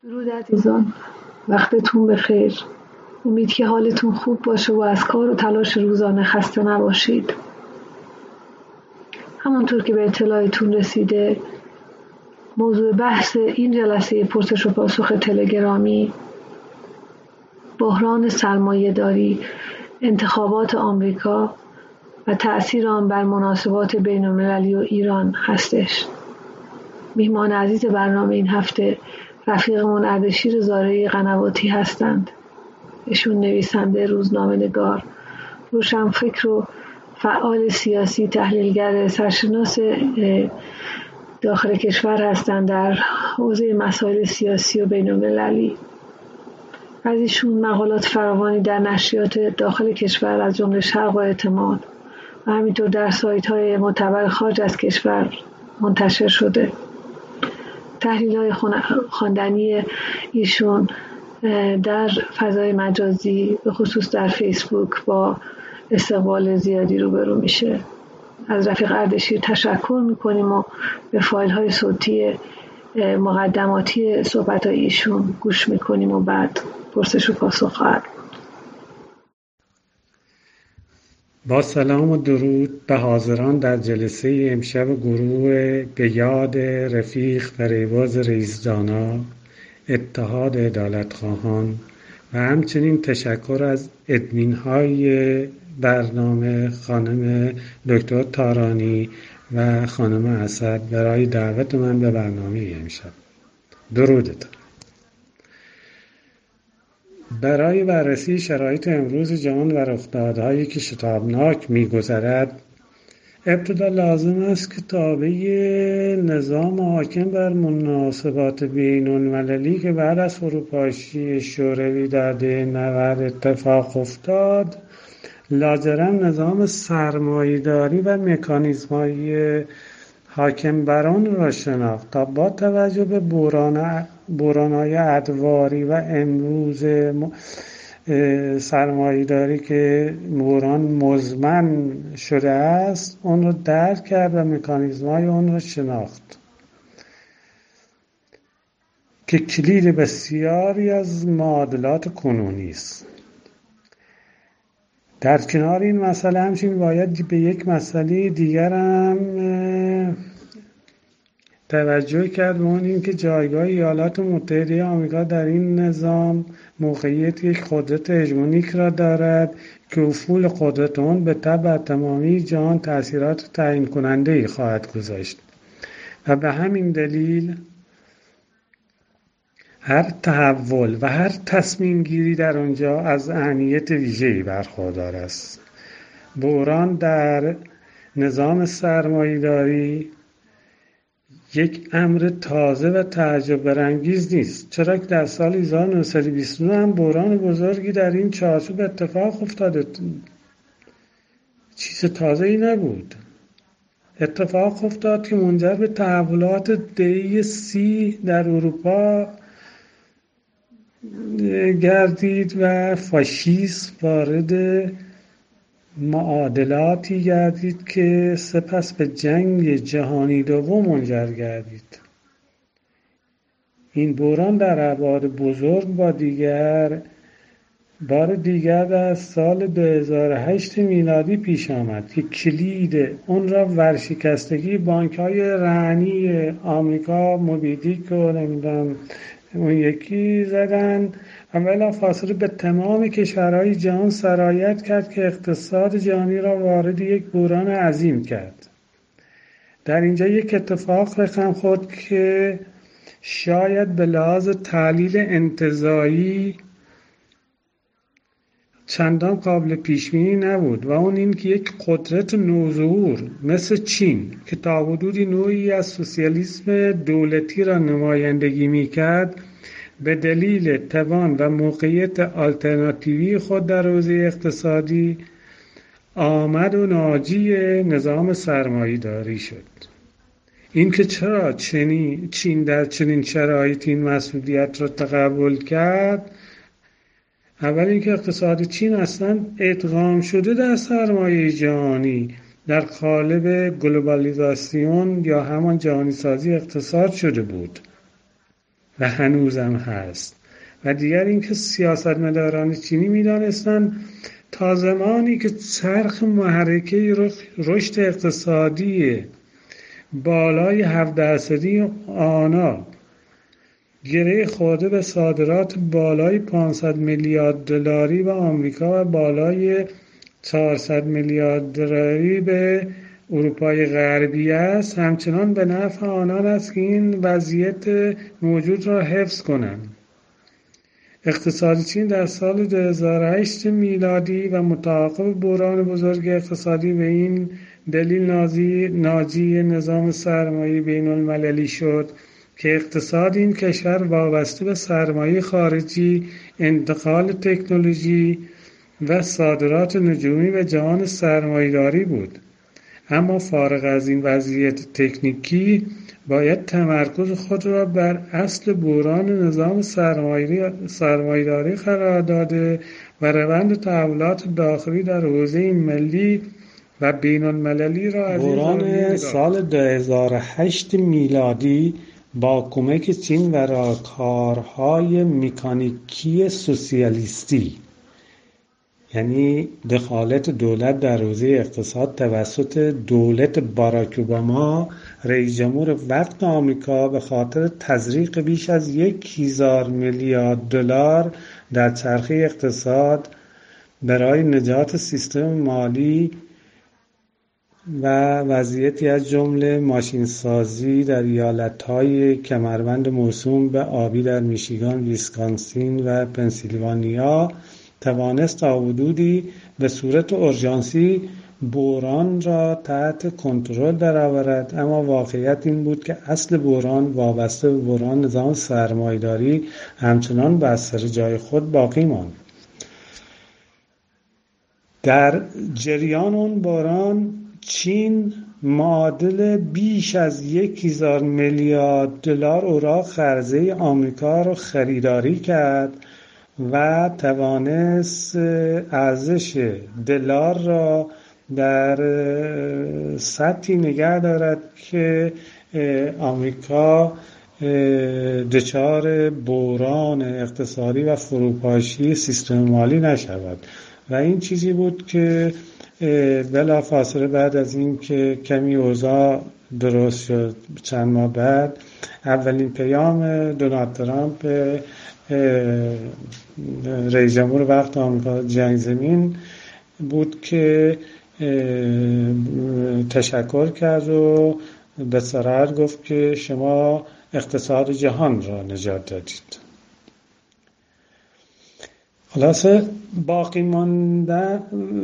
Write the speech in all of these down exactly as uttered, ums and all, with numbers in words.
درود عزیزان، وقتتون بخیر. امید که حالتون خوب باشه و از کار و تلاش روزانه خسته نباشید. همونطور که به اطلاعتون رسیده، موضوع بحث این جلسه پرسش و پاسخ تلگرامی بحران سرمایه‌داری، انتخابات آمریکا و تأثیر آن بر مناسبات بین المللی و ایران هستش. میهمان عزیز برنامه این هفته رفیقمون اردشیر زارعی قنواتی هستند. ایشون نویسنده، روزنامه‌نگار، روشنفکر و فعال سیاسی، تحلیلگر سرشناس داخل کشور هستند در حوزه مسائل سیاسی و بین المللی. از ایشون مقالات فراوانی در نشریات داخل کشور از جمله شرق و اعتماد و همینطور در سایت‌های معتبر خارج از کشور منتشر شده. تحلیل‌های خواندنی ایشون در فضای مجازی به خصوص در فیسبوک با استقبال زیادی روبرو میشه. از رفیق اردشیر تشکر میکنیم و به فایل‌های صوتی مقدماتی صحبت‌های ایشون گوش میکنیم و بعد پرسش و پاسخ خواهد. با سلام و درود به حاضران در جلسه امشب گروه به یاد رفیق فریباز رئیس‌دانا، اتحاد عدالتخواهان و همچنین تشکر از ادمین های برنامه خانم دکتر تارانی و خانم اسد برای دعوت من به برنامه امشب. درودتون. برای بررسی شرایط امروز جهان و رخدادهایی که شتابناک می‌گذرد، ابتدا لازم است که تابع نظام حاکم بر مناسبات بین المللی که بعد از فروپاشی شوروی در دهه نود اتفاق افتاد، لاجرم نظام سرمایه‌داری و مکانیزم‌های حاکم بر آن را شناخت تا با توجه به بحران بحران‌های ادواری و امروز سرمایه‌داری که بحران مزمن شده است اون رو درک کرد و مکانیزم‌های اون رو شناخت که کلید بسیاری از معادلات کنونی است. در کنار این مسئله همچنین باید به یک مسئله دیگر هم توجه کرد و اون این که جایگاه ایالات متحده آمریکا در این نظام موقعیت یک قدرت هژمونیک را دارد که افول قدرت آن به تبع تمامی جهان تأثیرات تعیین کننده ای خواهد گذاشت و به همین دلیل هر تحول و هر تصمیم گیری در آنجا از اهمیت ویژه‌ای برخوردار است. بحران در نظام سرمایه‌داری یک امر تازه و تعجب برانگیز نیست، چرا که در سال هزار و نهصد و بیست و نه هم بحران بزرگی در این چارچوب اتفاق افتاده. چیز تازه‌ای نبود. اتفاق افتاد که منجر به تحولات دهه سی در اروپا گردید و فاشیسم وارد معادلاتی گردید که سپس به جنگ جهانی دوم منجر گردید. این بحران در ابعاد بزرگ با دیگر بار دیگر در سال دو هزار و هشت میلادی پیش آمد که کلید اون را ورشکستگی بانک‌های رهنی آمریکا، موبیدیک و نمیدونم اون یکی زدن و بلافاصله به تمام کشورهای جهان سرایت کرد که اقتصاد جهانی را وارد یک بحران عظیم کرد. در اینجا یک اتفاق رقم خورد که شاید به لحاظ تحلیل انتزاعی چندان قابل پیشبینی نبود و اون این که یک قدرت نوظهور مثل چین که تا حدودی نوعی از سوسیالیسم دولتی را نمایندگی می‌کرد، به دلیل توان و موقعیت آلترناتیوی خود در حوزه اقتصادی آمد و ناجی نظام سرمایه‌داری شد. این که چرا چین در چنین شرایطی این مسئولیت را تقبل کرد، اول اینکه اقتصاد چین اصلا ادغام شده در سرمایه جهانی در قالب گلوبالیزاسیون یا همان جهانی سازی اقتصاد شده بود و هنوزم هست. و دیگر اینکه سیاستمداران چینی می‌دانستند تا زمانی که چرخ محرکه رشد اقتصادی بالای هفت درصدی آنها گره خورده به صادرات بالای پانصد میلیارد دلاری به آمریکا و بالای چهارصد میلیارد دلاری به اروپای غربی است، همچنان به نفع آنان است که این وضعیت موجود را حفظ کنند. اقتصاد چین در سال دو هزار و هشت میلادی و متعاقب بحران بزرگ اقتصادی به این دلیل نازی ناجی نظام سرمایه بین المللی شد که اقتصاد این کشور وابسته به سرمایه خارجی، انتقال تکنولوژی و صادرات نجومی به جهان سرمایه‌داری بود. اما فارغ از این وضعیت تکنیکی باید تمرکز خود را بر اصل بحران نظام سرمایه‌داری قرار داده و روند تحولات داخلی در حوزه ملی و بین المللی را از بحران سال دو هزار و هشت میلادی با کمک چین و راهکارهای مکانیکی سوسیالیستی، یعنی دخالت دولت در حوزه اقتصاد توسط دولت باراک اوباما رئیس جمهور وقت آمریکا به خاطر تزریق بیش از یک هزار میلیارد دلار در چرخه اقتصاد برای نجات سیستم مالی و وضعیتی از جمله ماشینسازی در ایالت‌های کمربند موسوم به آبی در میشیگان، ویسکانسین و پنسیلوانیا توانست تا حدودی به صورت اورژانسی بحران را تحت کنترل درآورد، اما واقعیت این بود که اصل بحران وابسته به بحران نظام سرمایه‌داری همچنان بر سر جای خود باقی ماند. در جریان اون بحران چین معادل بیش از یک هزار میلیارد دلار اوراق قرضه آمریکا را خریداری کرد و توانست ارزش دلار را در سطحی نگه دارد که آمریکا دچار بحران اقتصادی و فروپاشی سیستم مالی نشود. و این چیزی بود که بلافاصله بعد از این که کمی اوضاع درست شد چند ماه بعد، اولین پیام دونالد ترامپ رئیس جمهور وقت آمریکا جنگ زمین بود که تشکر کرد و به صراحت گفت که شما اقتصاد جهان را نجات دادید. خلاصه باقی مانده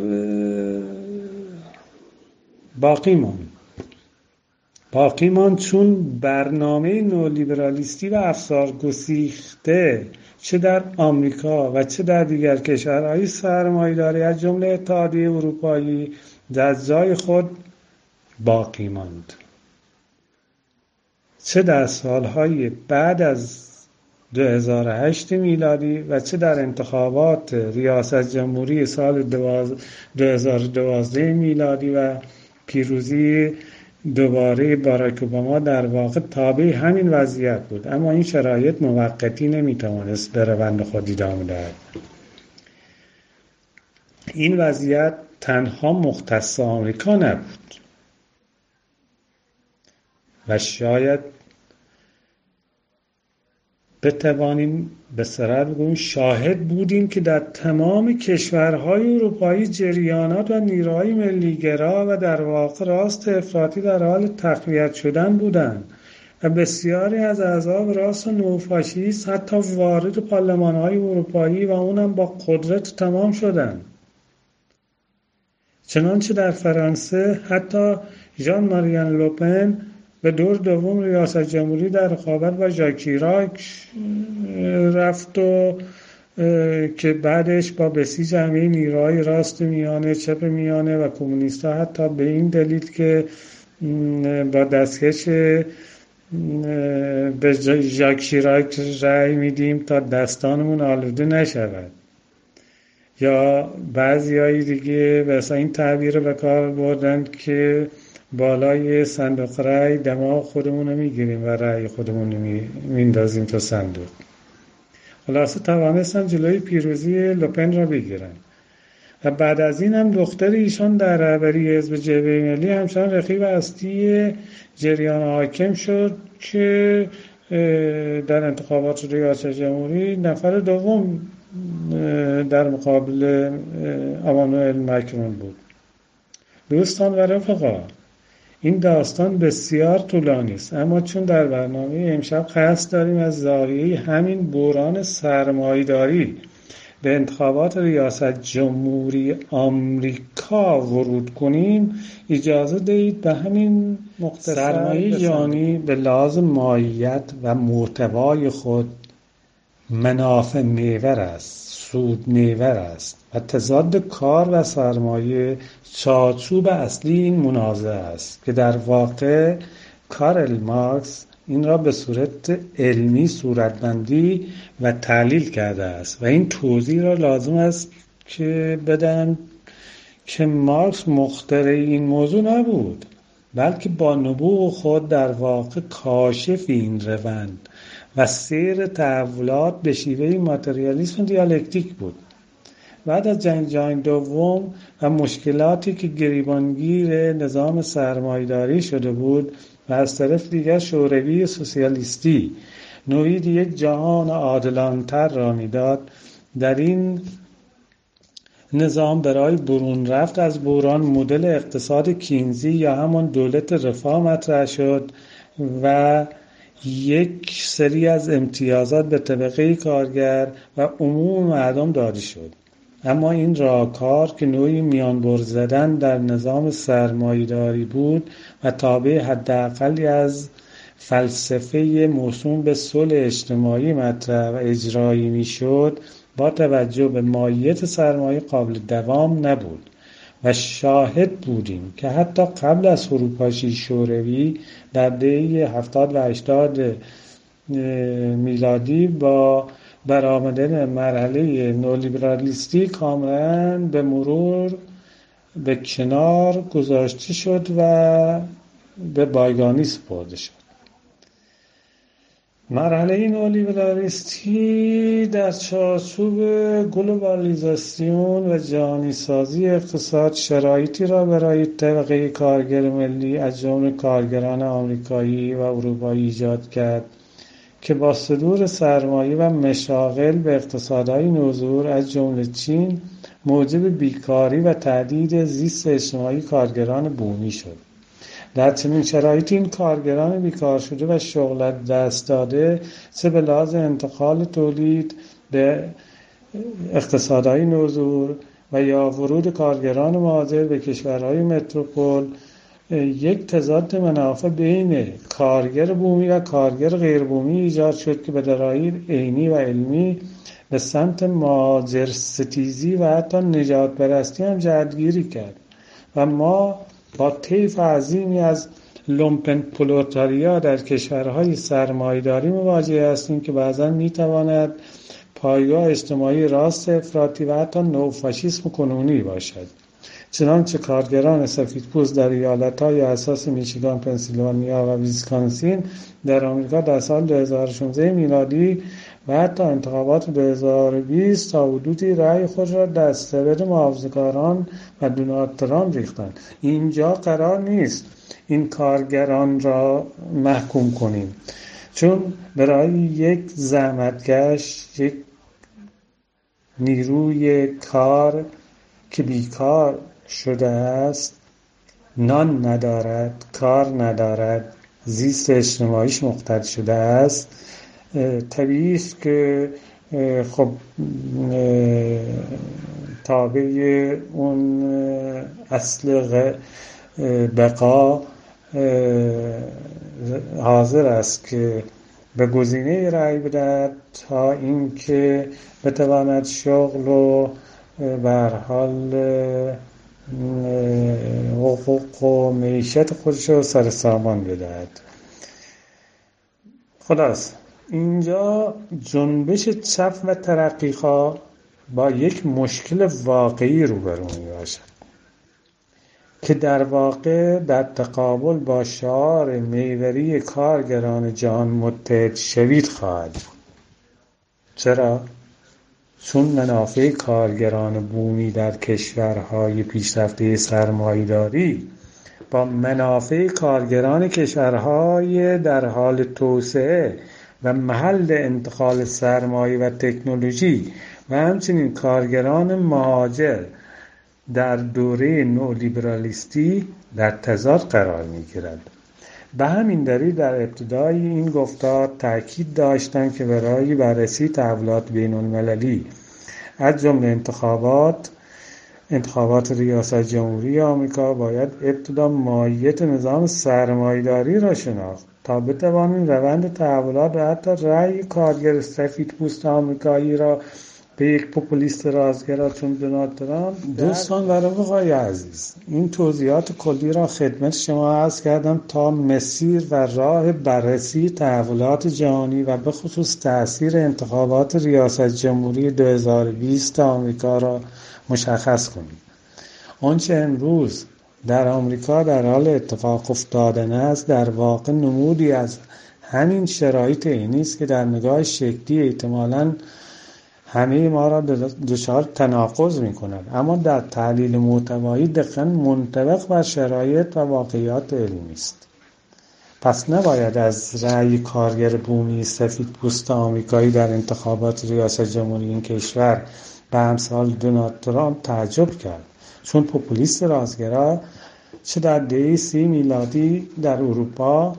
باقی ماند باقی ماند چون برنامه نولیبرالیستی و افسار گسیخته چه در آمریکا و چه در دیگر کشورهای سرمایه‌داری از جمله اتحادیه اروپایی در جای خود باقی ماند. چه در سالهای بعد از دو هزار و هشت میلادی و چه در انتخابات ریاست جمهوری سال دو هزار و دوازده میلادی و پیروزی دوباره باراک اوباما در واقع تابع همین وضعیت بود، اما این شرایط موقتی نمیتوانست به روند خود ادامه دهد. این وضعیت تنها مختص آمریکا نبود و شاید بتوانیم به صراحت بگوییم شاهد بودیم که در تمام کشورهای اروپایی جریانات و نیروهای ملیگرا و در واقع راست افراطی در حال تقویت شدن بودند و بسیاری از احزاب راست و نوفاشیست حتی وارد پارلمان‌های اروپایی و اونم با قدرت تمام شدند. چنانچه در فرانسه حتی ژان ماریان لوپن به دور دوم ریاست جمهوری در رقابت با ژاک شیراک رفت و که بعدش با بسیج همه نیروهای راست میانه، چپ میانه و کمونیست‌ها حتی به این دلیل که با دستکش به ژاک شیراک رأی میدیم تا دستانمون آلوده نشود، یا بعضی های دیگه مثلا این تعبیر به کار بردن که بالای صندوق رأی دماغ خودمون رو میگیریم و رأی خودمون رو میندازیم تو صندوق. خلاصه توانستن جلوی پیروزی لوپن را بگیرن و بعد از این هم دختر ایشان در رهبری حزب جبهه ملی همچنان رقیب اصلی جریان حاکم شد که در انتخابات ریاست جمهوری نفر دوم در مقابل امانوئل مکرون بود. دوستان و رفقا، این داستان بسیار طولانی است، اما چون در برنامه امشب قصد داریم از زاویه همین بحران سرمایه‌داری به انتخابات ریاست جمهوری آمریکا ورود کنیم، اجازه دهید به همین مختصر سرمایه جانی به لحاظ ماهیت و محتوای خود منافع محور است، سود محور است و تضاد کار و سرمایه چارچوب اصلی این منازعه است که در واقع کارل مارکس این را به صورت علمی صورتبندی و تحلیل کرده است و این توضیح را لازم است که بدم که مارکس مخترع این موضوع نبود، بلکه با نبوغ خود در واقع کاشف این روند و سیر تحولات به شیوه ماتریالیسم دیالکتیک بود. بعد از جنگ جهانی دوم و مشکلاتی که گریبانگیر نظام سرمایه‌داری شده بود و از طرف دیگر شوروی سوسیالیستی نوید یک جهان عادلانه‌تر را می‌داد، در این نظام برای برون رفت از بحران مدل اقتصاد کینزی یا همان دولت رفاه مطرح شد و یک سری از امتیازات به طبقه کارگر و عموم مردم داده شد. اما این راهکار که نوعی میانبر زدن در نظام سرمایه‌داری بود و تابع حداقلی از فلسفه موسوم به صلح اجتماعی مطرح و اجرایی میشد، با توجه به ماهیت سرمایه قابل دوام نبود و شاهد بودیم که حتی قبل از فروپاشی شوروی در دهه هفتاد و هشتاد میلادی با برآمدن مرحله نولیبرالیستی کاملا به مرور به کنار گذاشته شد و به بایگانی سپرده شد. مرحله نولیبرالیستی در چارچوب گلوبالیزاسیون و جهانی سازی اقتصاد شرایطی را برای طبقه کارگر ملی از جمله کارگران آمریکایی و اروپایی ایجاد کرد که با صدور سرمایه و مشاغل به اقتصادهای نوظهور از جمله چین موجب بیکاری و تهدید زیست اجتماعی کارگران بومی شد. در چنین شرایطی این کارگران بیکار شده و شغل دست داده چه به لحاظ انتقال تولید به اقتصادهای نوظهور و یا ورود کارگران مهاجر به کشورهای متروپول، یک تضاد منافع بین کارگر بومی و کارگر غیر بومی ایجاد شد که به دلایل عینی و علمی به سمت مهاجر ستیزی و حتی نجات پرستی هم جهتگیری کرد و ما با طیف عظیمی از لومپن پرولتاریا در کشورهای سرمایه‌داری مواجه هستیم که بعضا میتواند پایگاه اجتماعی راست افراطی و حتی نوفاشیسم کنونی باشد. چنانچه کارگران سفیدپوست در ایالت‌های اساس میشیگان، پنسیلوانیا و ویسکانسین در آمریکا در سال دو هزار و شانزده میلادی و حتی انتخابات دو هزار و بیست تا حدودی رأی خود را دستبرد محافظه‌کاران و دونالد ترامپ ریختند. اینجا قرار نیست این کارگران را محکوم کنیم، چون برای یک زحمتکش، یک نیروی کار که بیکار شده است، نان ندارد، کار ندارد، زیست اجتماعیش مختل شده است، طبیعی است که خب تابع اون اصل بقا حاضر است که به گزینه رأی بدهد تا اینکه بتواند شغل و به هر حال حقوق و معیشت خودش رو سر سامان بدهد. خلاص اینجا جنبش چپ و ترقیخواه با یک مشکل واقعی روبرو می باشد. که در واقع در تقابل با شعار محوری کارگران جهان متحد شوید خواهد. چرا؟ چون منافع کارگران بومی در کشورهای پیشرفته سرمایه‌داری با منافع کارگران کشورهای در حال توسعه و محل انتقال سرمایه و تکنولوژی و همچنین کارگران مهاجر در دوره نولیبرالیستی در تضاد قرار می‌گیرد. به همین دلیل در ابتدای این گفتار تأکید داشتم که برای بررسی تحولات بین‌المللی از جمله انتخابات انتخابات ریاست جمهوری آمریکا باید ابتدا ماهیت نظام سرمایه‌داری را شناخت تا بتوانیم روند تحولات و حتی رأی کارگر سفیدپوست آمریکایی را به یک پوپولیست رازگرا چون دونالد ترامپ. دوستان و رفقای عزیز، این توضیحات کلی را خدمت شما عرض کردم تا مسیر و راه بررسی تحولات جهانی و به خصوص تأثیر انتخابات ریاست جمهوری دو هزار و بیست آمریکا را مشخص کنیم. آنچه امروز در آمریکا در حال اتفاق افتادن است در واقع نمودی از همین شرایط اینی است که در نگاه شکلی احتمالاً همه ما را دچار تناقض می کند، اما در تحلیل محتوایی دقیقاً منطبق بر شرایط و واقعیات علمی است. پس نباید از رأی کارگر بومی سفیدپوست آمریکایی در انتخابات ریاست جمهوری این کشور به امثال دونالد ترامپ تعجب کرد، چون پوپولیست رازگرا چه در دهه سی میلادی در اروپا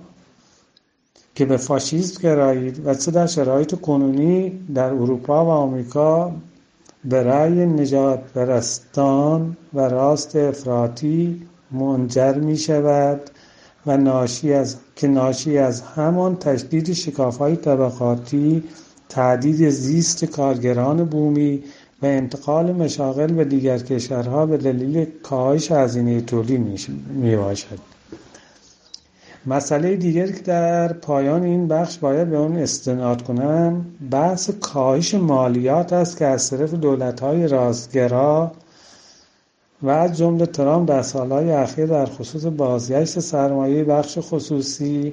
که به فاشیسم گرایید و چه در شرایط کنونی در اروپا و آمریکا به رأی نجات پرستان و راست افراطی منجر می شود و ناشی از که ناشی از همان تشدید شکاف‌های طبقاتی، تعدیل زیست کارگران بومی و انتقال مشاغل به دیگر کشورها به دلیل کاهش هزینه تولید می باشد. مسئله دیگری که در پایان این بخش باید به اون استناد کنم بحث کاهش مالیات است که از طرف دولت‌های رازگرا و از جمله ترامپ در سالهای اخیر در خصوص بازگشت سرمایه بخش خصوصی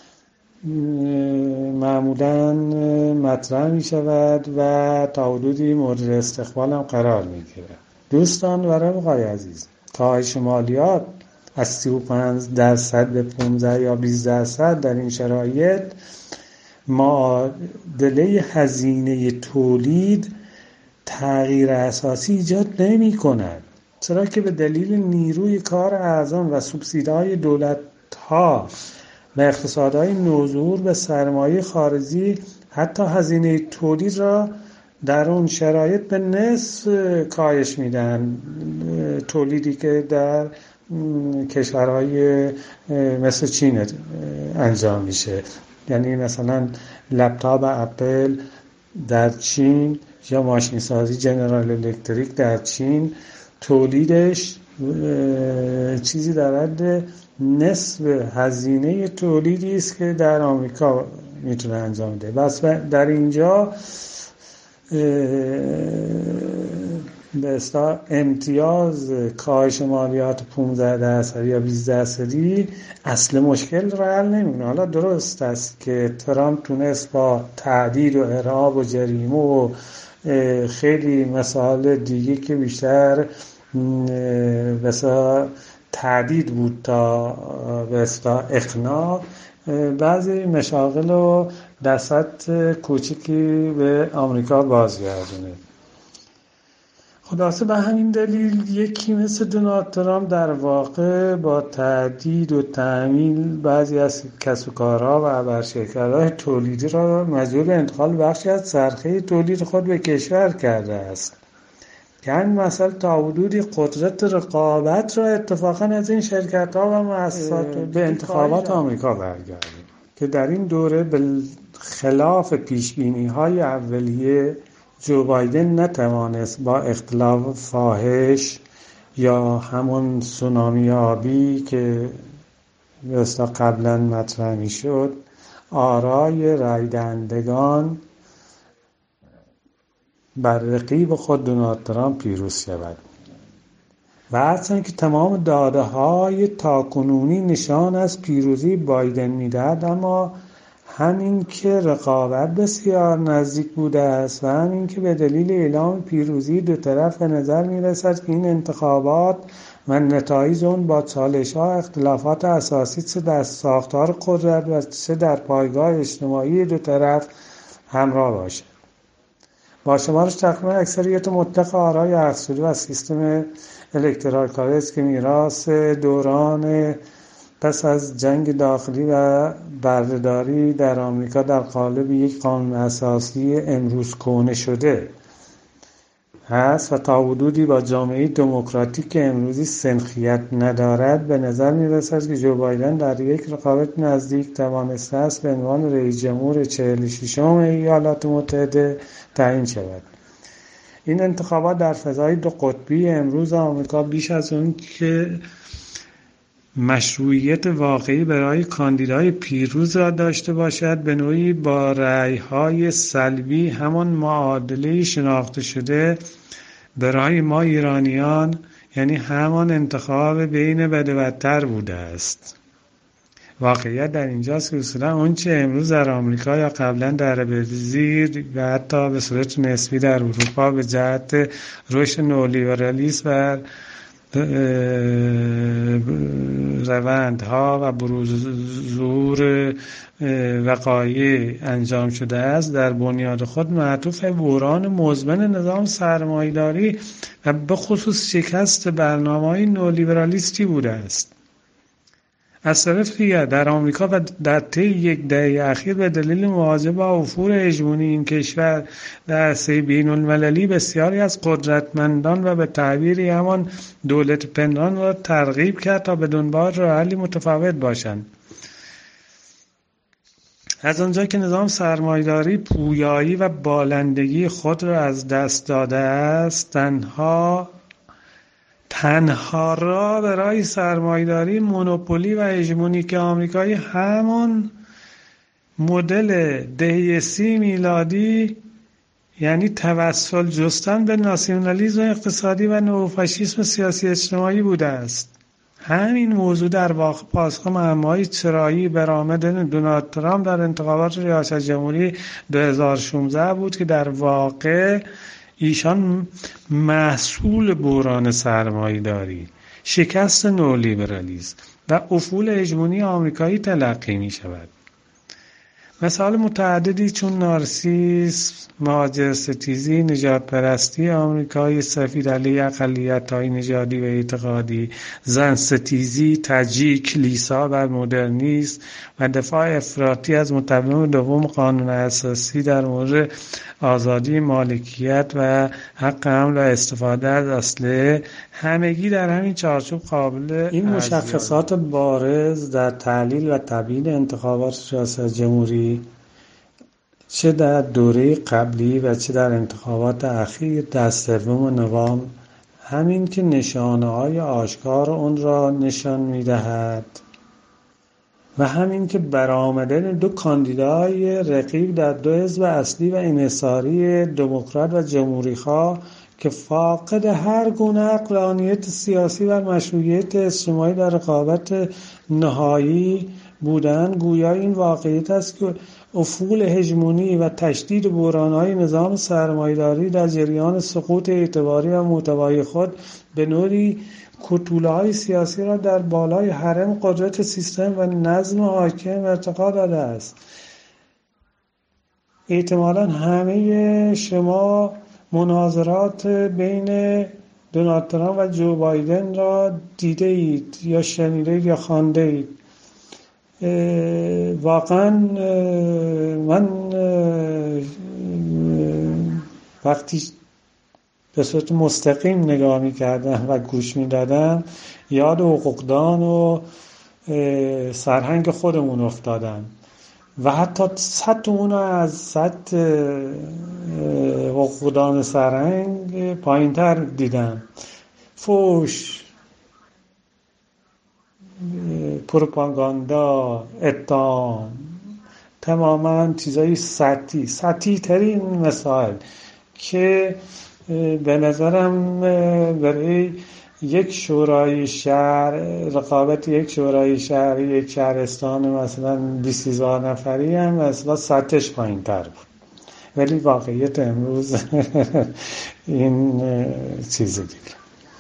معمولاً مطرح می شود و تا حدودی مورد استقبال هم قرار می گیرد. دوستان و رفقای عزیز، کاهش مالیات از سی و پنج درصد به پانزده یا بیست درصد در این شرایط معادله هزینه تولید تغییر اساسی ایجاد نمی کند، چرا که به دلیل نیروی کار ارزان و سوبسیدهای دولت‌ها و اقتصادهای نوظهور به سرمایه خارجی حتی هزینه تولید را در اون شرایط به نصف کاهش میدن، تولیدی که در کشورهای مثل چین انجام میشه. یعنی مثلا لپتاپ اپل در چین یا ماشین سازی جنرال الکتریک در چین تولیدش چیزی در حد نصف هزینه تولیدی است که در آمریکا میتونه انجام بده. بس در اینجا به اصطلاح امتیاز کاهش مالیات پانزده درصدی یا بیست درصدی اصل مشکل رو حل نمی‌کنه. حالا درست است که ترامپ تونست با تعدید و ارهاب و جریمه و خیلی مسائل دیگه که بیشتر مثلا تعدید بود تا به اصطلاح اقناع، بعضی مشاغل رو در سطح کوچکی به آمریکا بازگردونه. خلاصه به همین دلیل یکی مثل دونالد ترامپ در واقع با تعدید و تعمیل بعضی از کسب و کارها و ابرشرکت‌های تولیدی را مجبور به انتقال بخشی از چرخه تولید خود به کشور کرده است که همین مسئله تا حدودی قدرت رقابت را اتفاقا از این شرکت‌ها و مؤسسات به انتخابات آمریکا برگردید که در این دوره به خلاف پیشبینی‌های اولیه جو بایدن نتوانست با اختلاف فاحش یا همون سونامی آبی که مثلا قبلا مطرح میشد آرای رای دهندگان بر رقیب خود دونالد ترامپ پیروز شود. و هرچند که تمام داده های تاکنونی نشان از پیروزی بایدن میدهد، اما همین که رقابت بسیار نزدیک بوده است و همین که به دلیل اعلام پیروزی دو طرف به نظر میرسد که این انتخابات و نتایج اون با چالش ها اختلافات اساسی چه در ساختار قدرت و چه در پایگاه اجتماعی دو طرف همراه باشد. با شمارش تقریبا اکثریت مطلق آرای اخذ شده و سیستم الکترال کالج که میراث دوران پس از جنگ داخلی و بردهداری در آمریکا در قالب یک قانون اساسی امروز کهنه شده هست و تا حدودی با جامعه دموکراتیک امروزی سنخیت ندارد، به نظر می‌رسد که جو بایدن در یک رقابت نزدیک توانسته است به عنوان رئیس جمهور چهل و ششم ایالات متحده تعیین شود. این انتخابات در فضای دو قطبی امروز آمریکا بیش از اون که مشروعیت واقعی برای کاندیدای پیروز را داشته باشد، به نوعی با رأی‌های سلبی همان معادله شناخته شده برای ما ایرانیان، یعنی همان انتخاب بین بد و بدتر بوده است. واقعیت در اینجاست که اصولا اون چه امروز در آمریکا یا قبلا در برزیل و حتی به صورت نسبی در اروپا به جهت رشد نولیبرالیسم و روندها و بروز ظهور وقایع انجام شده است، در بنیاد خود معطوف بحران مزمن نظام سرمایه‌داری و به خصوص شکست برنامه‌های نولیبرالیستی بوده است. از طرف دیگر در آمریکا و در طی یک دهه اخیر به دلیل مواجهه با افور هژمونی این کشور در عرصه بین‌المللی بسیاری از قدرتمندان و به تعبیری همان دولت پنهان را ترغیب کرد تا به دنبال راه حلی متفاوت باشند. از آنجا که نظام سرمایه‌داری پویایی و بالندگی خود را از دست داده است، تنها تنها راه برای سرمایه‌داری مونوپولی و هژمونیک آمریکایی همان مدل دهه سی میلادی، یعنی توسل جستن به ناسیونالیسم اقتصادی و نوفاشیسم سیاسی اجتماعی بوده است. همین موضوع در واقع پاسخ معمای چرایی برآمد دونالد ترامپ در انتخابات ریاست جمهوری دو هزار و شانزده بود که در واقع ایشان محصول بحران سرمایه‌داری، شکست نولیبرالیسم و افول هژمونی آمریکایی تلقی می شود. مثال متعددی چون نارسیسم، مهاجرستیزی، نژاد پرستی آمریکایی سفید علیه اقلیت‌های نژادی و اعتقادی، زن ستیزی، تجیه کلیسا و مدرنیسم و دفاع افراطی از مطلب دوم قانون اساسی در مورد آزادی مالکیت و حق حمل و استفاده از اسلحه، همگی در همین چارچوب قابل این مشخصات بارز در تحلیل و تبیین انتخابات ریاست جمهوری چه در دوره قبلی و چه در انتخابات اخیر در سوم نوامبر همین که نشانه‌های آشکار اون را نشان می‌دهد و همین که برآمدن دو کاندیدای رقیب در دو حزب اصلی و انحصاری دموکرات و جمهوری‌خواه که فاقد هر گونه عقلانیت سیاسی و مشروعیت اجتماعی در رقابت نهایی بودند، گویا این واقعیت است که افول هژمونی و تشدید بحران‌های نظام سرمایه‌داری در جریان سقوط اعتباری و محتوای خود به نوعی کتوله‌های سیاسی را در بالای حرم قدرت سیستم و نظم حاکم ارتقا داده است. احتمالاً همه شما مناظرات بین دونالد ترامپ و جو بایدن را دیده اید یا شنیده اید یا خوانده اید. واقعا من وقتی به صورت مستقیم نگاه می کردم و گوش می دادم یاد حقوقدان و سرهنگ خودمون افتادم و حتی سطح اون از سطح حقوقدان سرهنگ پایین تر دیدم. فوش، پروپاگاندا، اتهام، تماما چیزای سطحی سطحی ترین مسائل که به نظرم برای یک شورای شهر، رقابت یک شورای شهر یک شهرستان مثلا بیست هزار نفری هم مثلا سطحش پایین تر بود، ولی واقعیت امروز این چیز دیگه.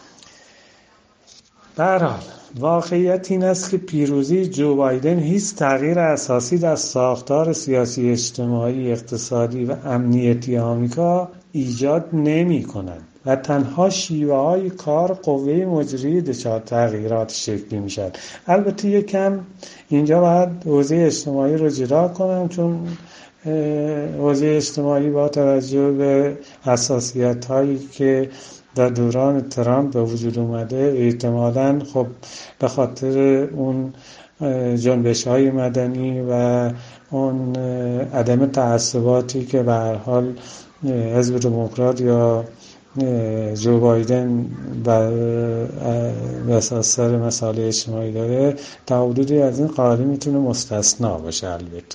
در حال واقعیت این است که پیروزی جو بایدن هیچ تغییر اساسی در ساختار سیاسی، اجتماعی، اقتصادی و امنیتی آمریکا ایجاد نمی کند و تنها شیوه های کار قوه مجریه دچار تغییرات شکلی می شود. البته یکم اینجا باید حوزه اجتماعی رو جدا کنم، چون حوزه اجتماعی با توجه به حساسیت هایی که در دوران ترامپ به وجود اومده احتمالاً خب به خاطر اون جنبش های مدنی و اون عدم تعصباتی که به هر حال حزب دموکرات یا جو بایدن به اساس سر مسائل اجتماعی داره، تا حدودی از این قاعده میتونه مستثنا باشه. البته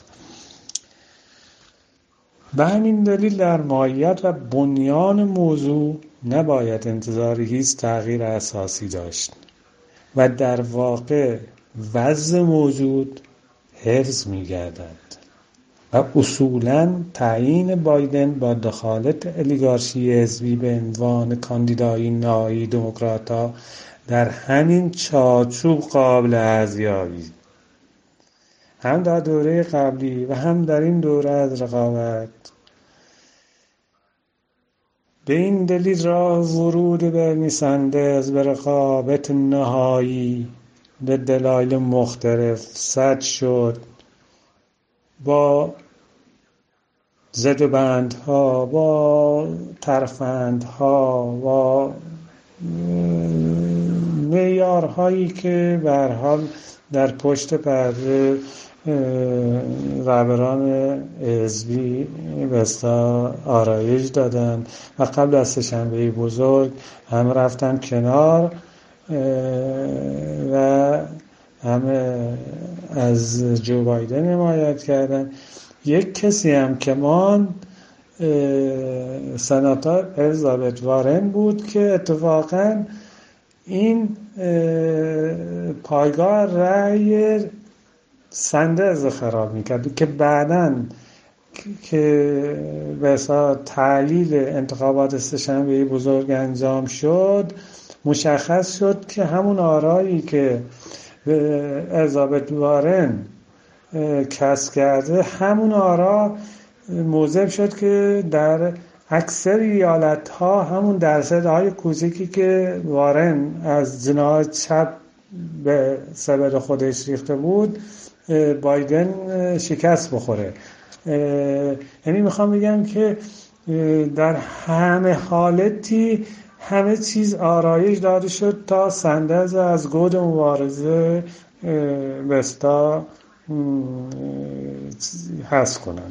به همین دلیل در ماهیت و بنیان موضوع نباید انتظار هیچ تغییر اساسی داشت و در واقع وضع موجود حفظ می‌گردد و اصولاً تعیین بایدن با دخالت الیگارشی حزبی به عنوان کاندیدای نهایی دموکرات‌ها در همین چارچوب قابل ارزیابی، هم در دوره قبلی و هم در این دوره از رقابت. به این دلیل راه ورود برنی سندرز به رقابت نهایی به دلایل مختلف سد شد، با زد و بندها، با ترفندها، با معیارهایی که به هر حال در پشت پرده رهبران حزبی بستا آرایش دادن و قبل از سه‌شنبه بزرگ هم رفتن کنار و همه از جو بایدن حمایت کردن. یک کسی هم که مان سناتور الیزابت وارن بود که اتفاقاً این پایگاه رأی سندرز خراب میکرد که بعداً که به اصلا تعلیل انتخابات سه‌شنبه بزرگ انجام شد مشخص شد که همون آرایی که الیزابت وارن کسب کرده همون آرا موجب شد که در اکثر ایالت‌ها همون درصدهای کوچکی که وارن از جناح چپ به سبد خودش ریخته بود بایدن شکست بخوره. یعنی میخوام بگم که در همه حالتی همه چیز آرایش داده شد تا سندرز از گود مبارزه بستا حذف کنن.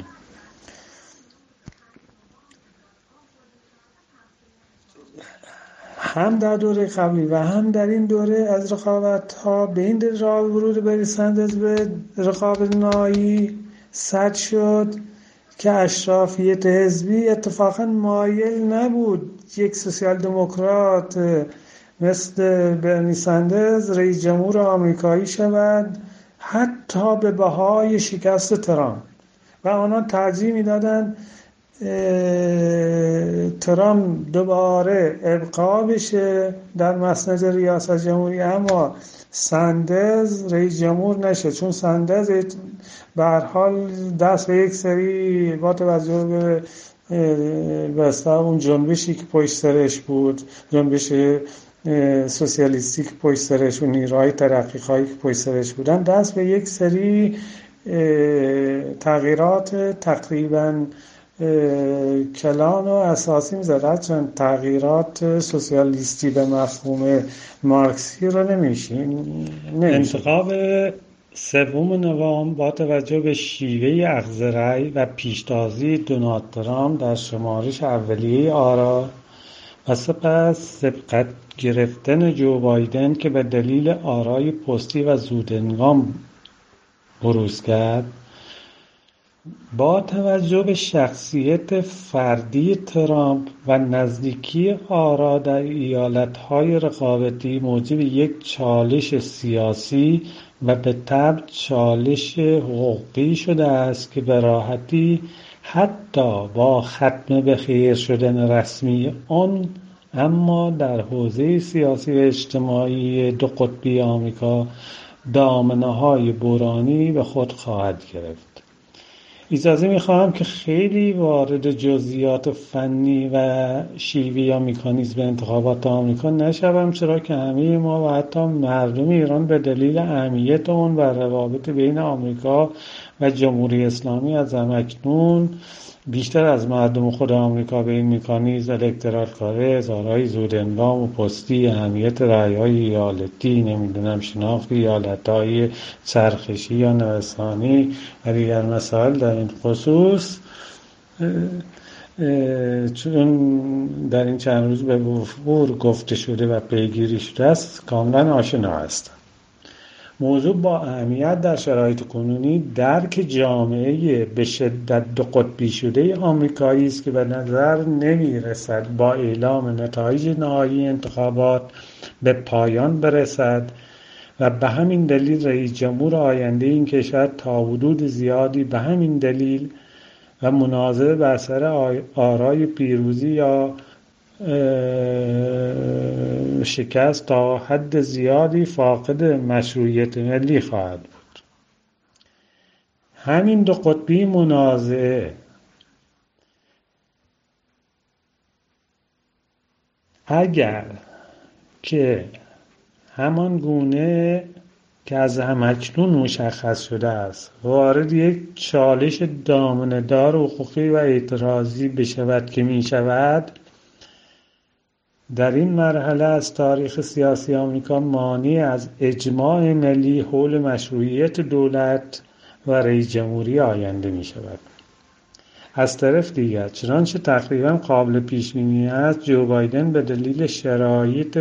هم در دوره قبلی و هم در این دوره از رقابت ها به این دلیل راه ورود برنی سندرز به رقابت نهایی سد شد که اشرافیت حزبی اتفاقا مایل نبود یک سوسیال دموکرات مثل برنی سندرز رئیس جمهور آمریکایی شود، حتی به بهای شکست ترامپ، و آنها ترجیح میدادند ترامپ دوباره ابقا بشه در مسند ریاست جمهوری اما سندرز رئیس جمهور نشه، چون سندرز به هر حال دست به یک سری با توجه به بستا اون جنبشی که پشت سرش بود، جنبش سوسیالیستی که پشت سرش و نیروهای ترقیخواهی که پشت سرش بودن، دست به یک سری تغییرات تقریباً کلان و اساسی می‌زد، چون تغییرات سوسیالیستی به مفهوم مارکسی رو نمیشه. انتخاب سوم نوامبر با توجه به شیوه اخذ رأی و پیشتازی دونالد ترامپ در شمارش اولیه آرا و سپس سبقت گرفتن جو بایدن که به دلیل آرای پستی و زودهنگام بروز کرد، با توجه به شخصیت فردی ترامپ و نزدیکی آرا در ایالت‌های رقابتی موجب یک چالش سیاسی و به طبع چالش حقوقی شده است که به راحتی حتی با ختم به خیر شدن رسمی آن اما در حوزه سیاسی و اجتماعی دو قطبی آمریکا دامنه‌های بحرانی به خود خواهد گرفت. اجازه می‌خواهم که خیلی وارد جزئیات فنی و شیوه یا مکانیزم انتخابات آمریکا نشوم، چرا که همه ما و حتی مردم ایران به دلیل اهمیت اون و روابط بین آمریکا و جمهوری اسلامی از همکنون بیشتر از مردم خود آمریکا به این مکانیزم الکترال کالج، آرای زود انگام و پستی، اهمیت رأی‌های ایالتی، نمیدونم شناخت ایالت‌های چرخشی یا نوسانی و دیگر مسائل در این خصوص چون در این چند روز به وفور گفته شده و پیگیری شده است کاملا آشنا هستم. موضوع با اهمیت در شرایط کنونی درک جامعه به شدت دو قطبی شده آمریکایی است که به نظر نمی رسد با اعلام نتایج نهایی انتخابات به پایان برسد و به همین دلیل رئیس جمهور آینده این کشور تا حدود زیادی به همین دلیل و مناظره بر سر آرای پیروزی یا شکست تا حد زیادی فاقد مشروعیت ملی خواهد بود. همین دو قطبی منازعه اگر که همان گونه که از همکنون مشخص شده است وارد یک چالش دامنه‌دار حقوقی و اعتراضی بشود که می شود، در این مرحله از تاریخ سیاسی آمریکا مانع از اجماع ملی حول مشروعیت دولت و رئیس جمهوری آینده می شود. از طرف دیگر چنانچه تقریبا قابل پیش بینی است جو بایدن به دلیل شرایط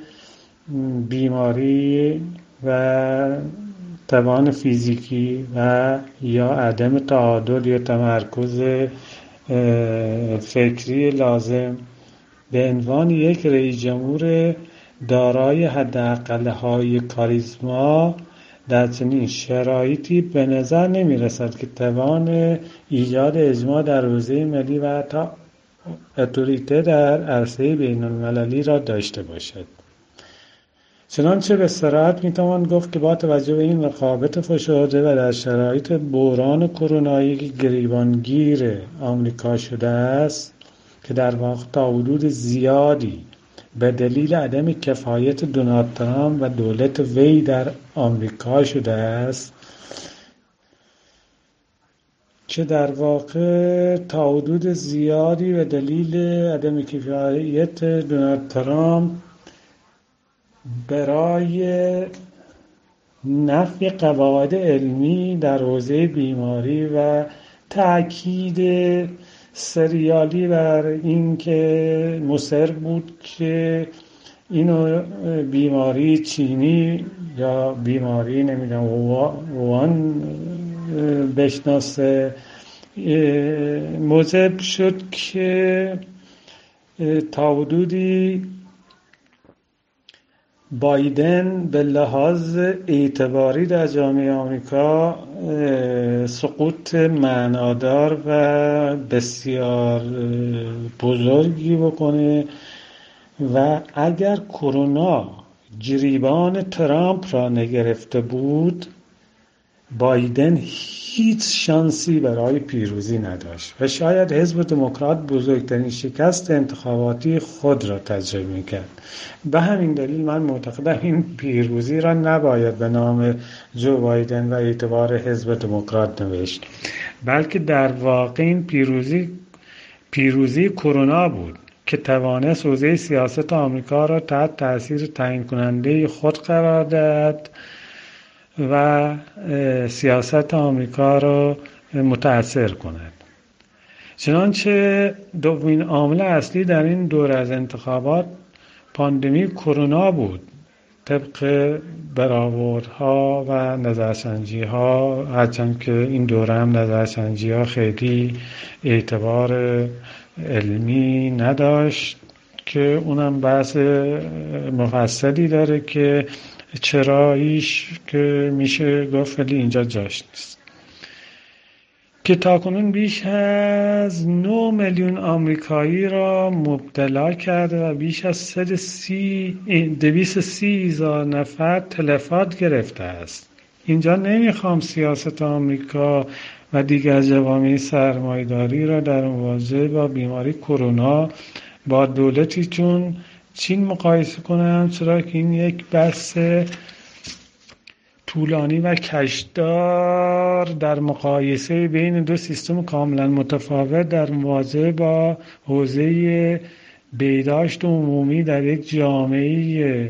بیماری و توان فیزیکی و یا عدم تعادل یا تمرکز فکری لازم به عنوان یک رئیس جمهور دارای حداقل‌های کاریزما در چنین شرایطی به نظر نمی رسد که توان ایجاد اجماع در حوزه ملی و حتی اتوریته در عرصه بین المللی را داشته باشد. چنانچه به صراحت میتوان گفت که با توجه به این رقابت فشرده و در شرایط بحران کرونایی که گریبانگیر آمریکا شده است که در واقع تا حدود زیادی به دلیل عدم کفایت دونالد ترامپ و دولت وی در آمریکا شده است که در واقع تا حدود زیادی به دلیل عدم کفایت دونالد ترامپ برای نفی قواعد علمی در حوزه بیماری و تأکید سریالی بر این که مصر بود که اینو بیماری چینی یا بیماری نمیدونم وان بشناسه موجب شد که تا حدودی بایدن به لحاظ اعتباری در جامعه آمریکا سقوط معنادار و بسیار بزرگی بکنه و اگر کرونا گریبان ترامپ را نگرفته بود بایدن هیچ شانسی برای پیروزی نداشت و شاید حزب دموکرات بزرگترین شکست انتخاباتی خود را تجربه کرد. به همین دلیل من معتقدم این پیروزی را نباید به نام جو بایدن و اعتبار حزب دموکرات نوشت، بلکه در واقع این پیروزی پیروزی کرونا بود که توانست حوزه سیاست آمریکا را تحت تاثیر تعیین کننده خود قرار داد و سیاست آمریکا را متأثر کند. چنانچه دومین عامل اصلی در این دور از انتخابات پاندمی کرونا بود طبق برآوردها و نظرسنجی ها، هرچند که این دوره هم نظرسنجی ها خیلی اعتبار علمی نداشت که اونم بحث مفصلی داره که چراییش که میشه گفت ولی اینجا جاش نیست. که تاکنون بیش از نه میلیون آمریکایی را مبتلا کرده و بیش از دویست و سی هزار نفر تلفات گرفته است. اینجا نمیخوام سیاست آمریکا و دیگر جوامع سرمایه‌داری را در مواجهه با بیماری کرونا با دولتی چون چین مقایسه کنم، چرا که این یک بحث طولانی و کشدار در مقایسه بین دو سیستم کاملا متفاوت در مواجهه با حوزه بهداشت عمومی در یک جامعه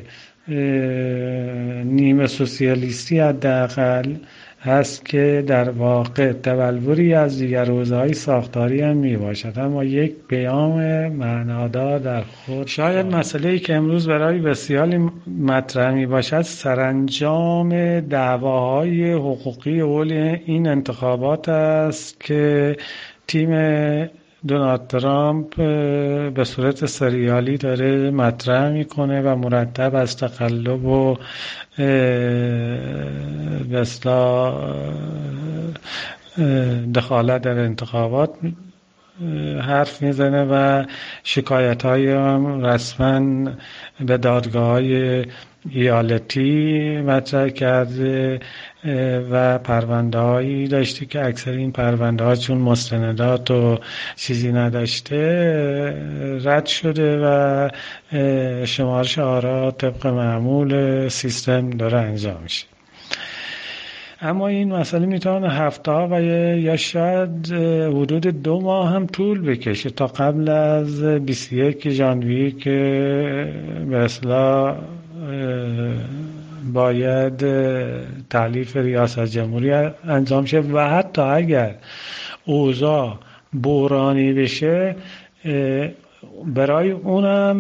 نیمه سوسیالیستی حداقل هست که در واقع تبلوری از دیگر حوزه‌های ساختاری هم می باشد، اما یک پیام معنادار در خود. شاید مسئله‌ای که امروز برای بسیاری مطرح می باشد سرانجام دعواهای حقوقی حول این انتخابات است که تیم دونالد ترامپ به صورت سریالی داره مطرح میکنه و مرتب از تقلب و به اصطلاح دخالت در انتخابات حرف میزنه و شکایت های هم رسما به دادگاه های ایالتی مطرح کرده و پرونده هایی داشته که اکثر این پرونده ها چون مستندات و چیزی نداشته رد شده و شمارش آرا طبق معمول سیستم داره انجام میشه. اما این مسئله میتونه هفته ها و یا شاید حدود دو ماه هم طول بکشه تا قبل از بیست و یک ژانویه که به اصطلاح باید تحلیف ریاست جمهوری انجام شه و حتی اگر اوضاع بحرانی بشه برای اونم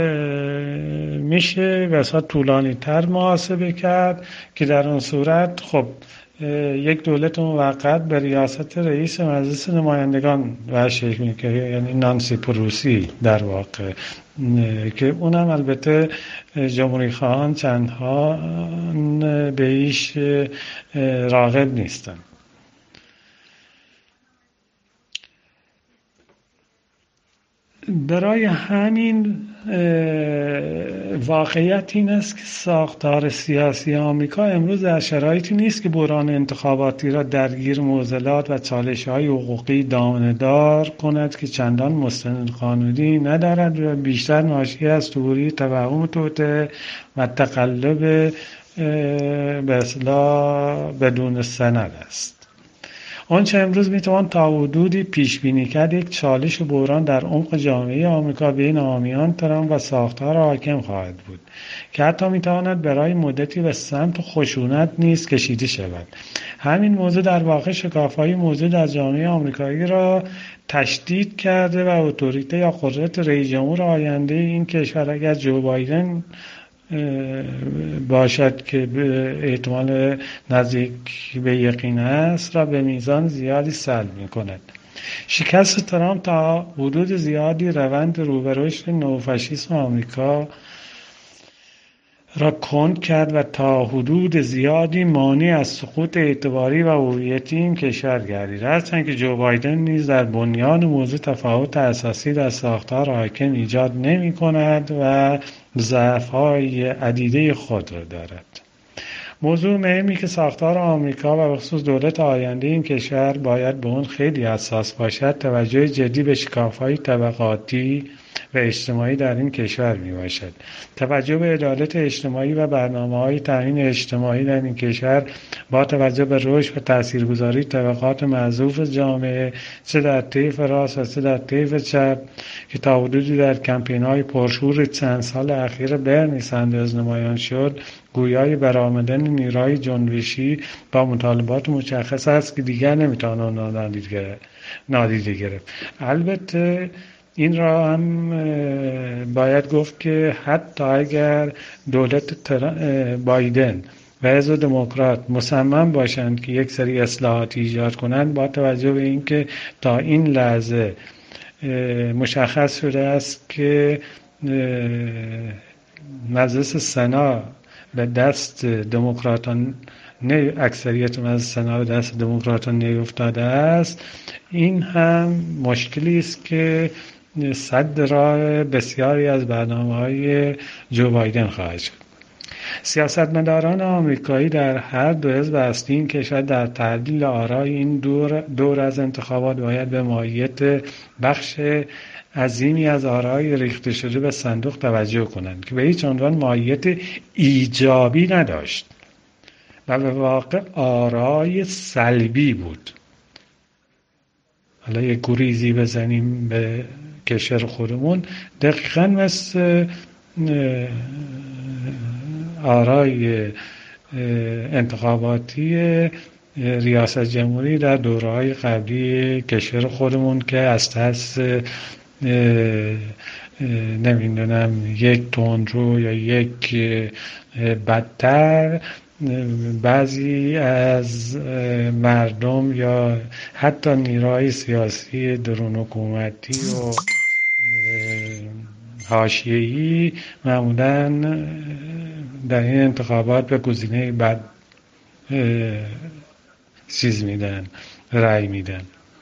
میشه واسه طولانی تر محاسبه کرد که در اون صورت خب یک دولت موقت به ریاست رئیس مجلس نمایندگان ورشکل میکنه، یعنی نانسی پروسی در واقع، که اونم البته جمهوری خواهان چندها به ایش راغب نیستن. برای همین واقعیت این است که ساختار سیاسی آمریکا امروز در شرایطی نیست که بحران انتخاباتی را درگیر معضلات و چالش‌های حقوقی دامنه‌دار کند که چندان مستند قانونی ندارد و بیشتر ناشی از توری توهم توطئه و تقلب به اصطلاح بدون سند است. آنچه امروز میتوان تا حدودی پیش بینی کرد یک چالش و بحران در عمق جامعه آمریکا بین حامیان ترامپ و ساختار حاکم خواهد بود که حتی میتواند برای مدتی به سمت خشونت نیز کشیده شود. همین موضوع در واقع شکاف‌های موجود در جامعه آمریکایی را تشدید کرده و اتوریته یا قدرت رئیس جمهور آینده این کشور اگر جو بایدن باشد که به احتمال نزدیک به یقین است را به میزان زیادی سلب می کند. شکست ترامپ تا حدود زیادی روند رو به رشد نوفاشیسم آمریکا را کند کرد و تا حدود زیادی مانع از سقوط اعتباری و هویتی این کشور گردید. هرچند که جو بایدن نیز در بنیان موضوع تفاوت اساسی در ساختار حاکم ایجاد نمی کند و ضعف‌های عدیده خود را دارد. موضوع مهمی که ساختار آمریکا و بخصوص دولت آینده این کشور باید به اون خیلی حساس باشد توجه جدی به شکاف‌های طبقاتی و اجتماعی در این کشور می باشد. توجه به عدالت اجتماعی و برنامه‌های تامین اجتماعی در این کشور با توجه به رشد و تاثیرگذاری طبقات معذوف جامعه چه در طیف راست و چه در طیف چپ که تا حدودی در کمپین‌های پرشور چند سال اخیر برنی سندرز نمایان شد گویای برآمدن نیروهای جنبشی با مطالبات مشخص است که دیگر نمیتوان نادیده گرفت. البته این را هم باید گفت که حتی اگر دولت بایدن و حزب دموکرات مصمم باشند که یک سری اصلاحات ایجاد کنند، با توجه به اینکه تا این لحظه مشخص شده است که مجلس سنا به دست دموکراتان نه اکثریت مجلس سنا به دست دموکراتان نیفتاده است، این هم مشکلی است که سد راه بسیاری از برنامه‌های جو بایدن خواهد شد. سیاستمداران آمریکایی در هر دو حزب اصلی این کشور در تحلیل آرای این دور, دور از انتخابات باید به ماهیت بخش عظیمی از آرای ریخته شده به صندوق توجه کنند که به هیچ عنوان ماهیت ایجابی نداشت و به واقع آرای سلبی بود. حالا یک گریزی بزنیم به کشور خودمون، دقیقاً مثل آرای انتخاباتی ریاست جمهوری در دوره‌های قبلی کشور خودمون که از ترس نمیدونم یک تندرو یا یک بدتر بعضی از مردم یا حتی نیروهای سیاسی درون حکومتی و حاشیه‌ای معمولاً در این انتخابات به گزینه بد چیز میدن، رأی میدن.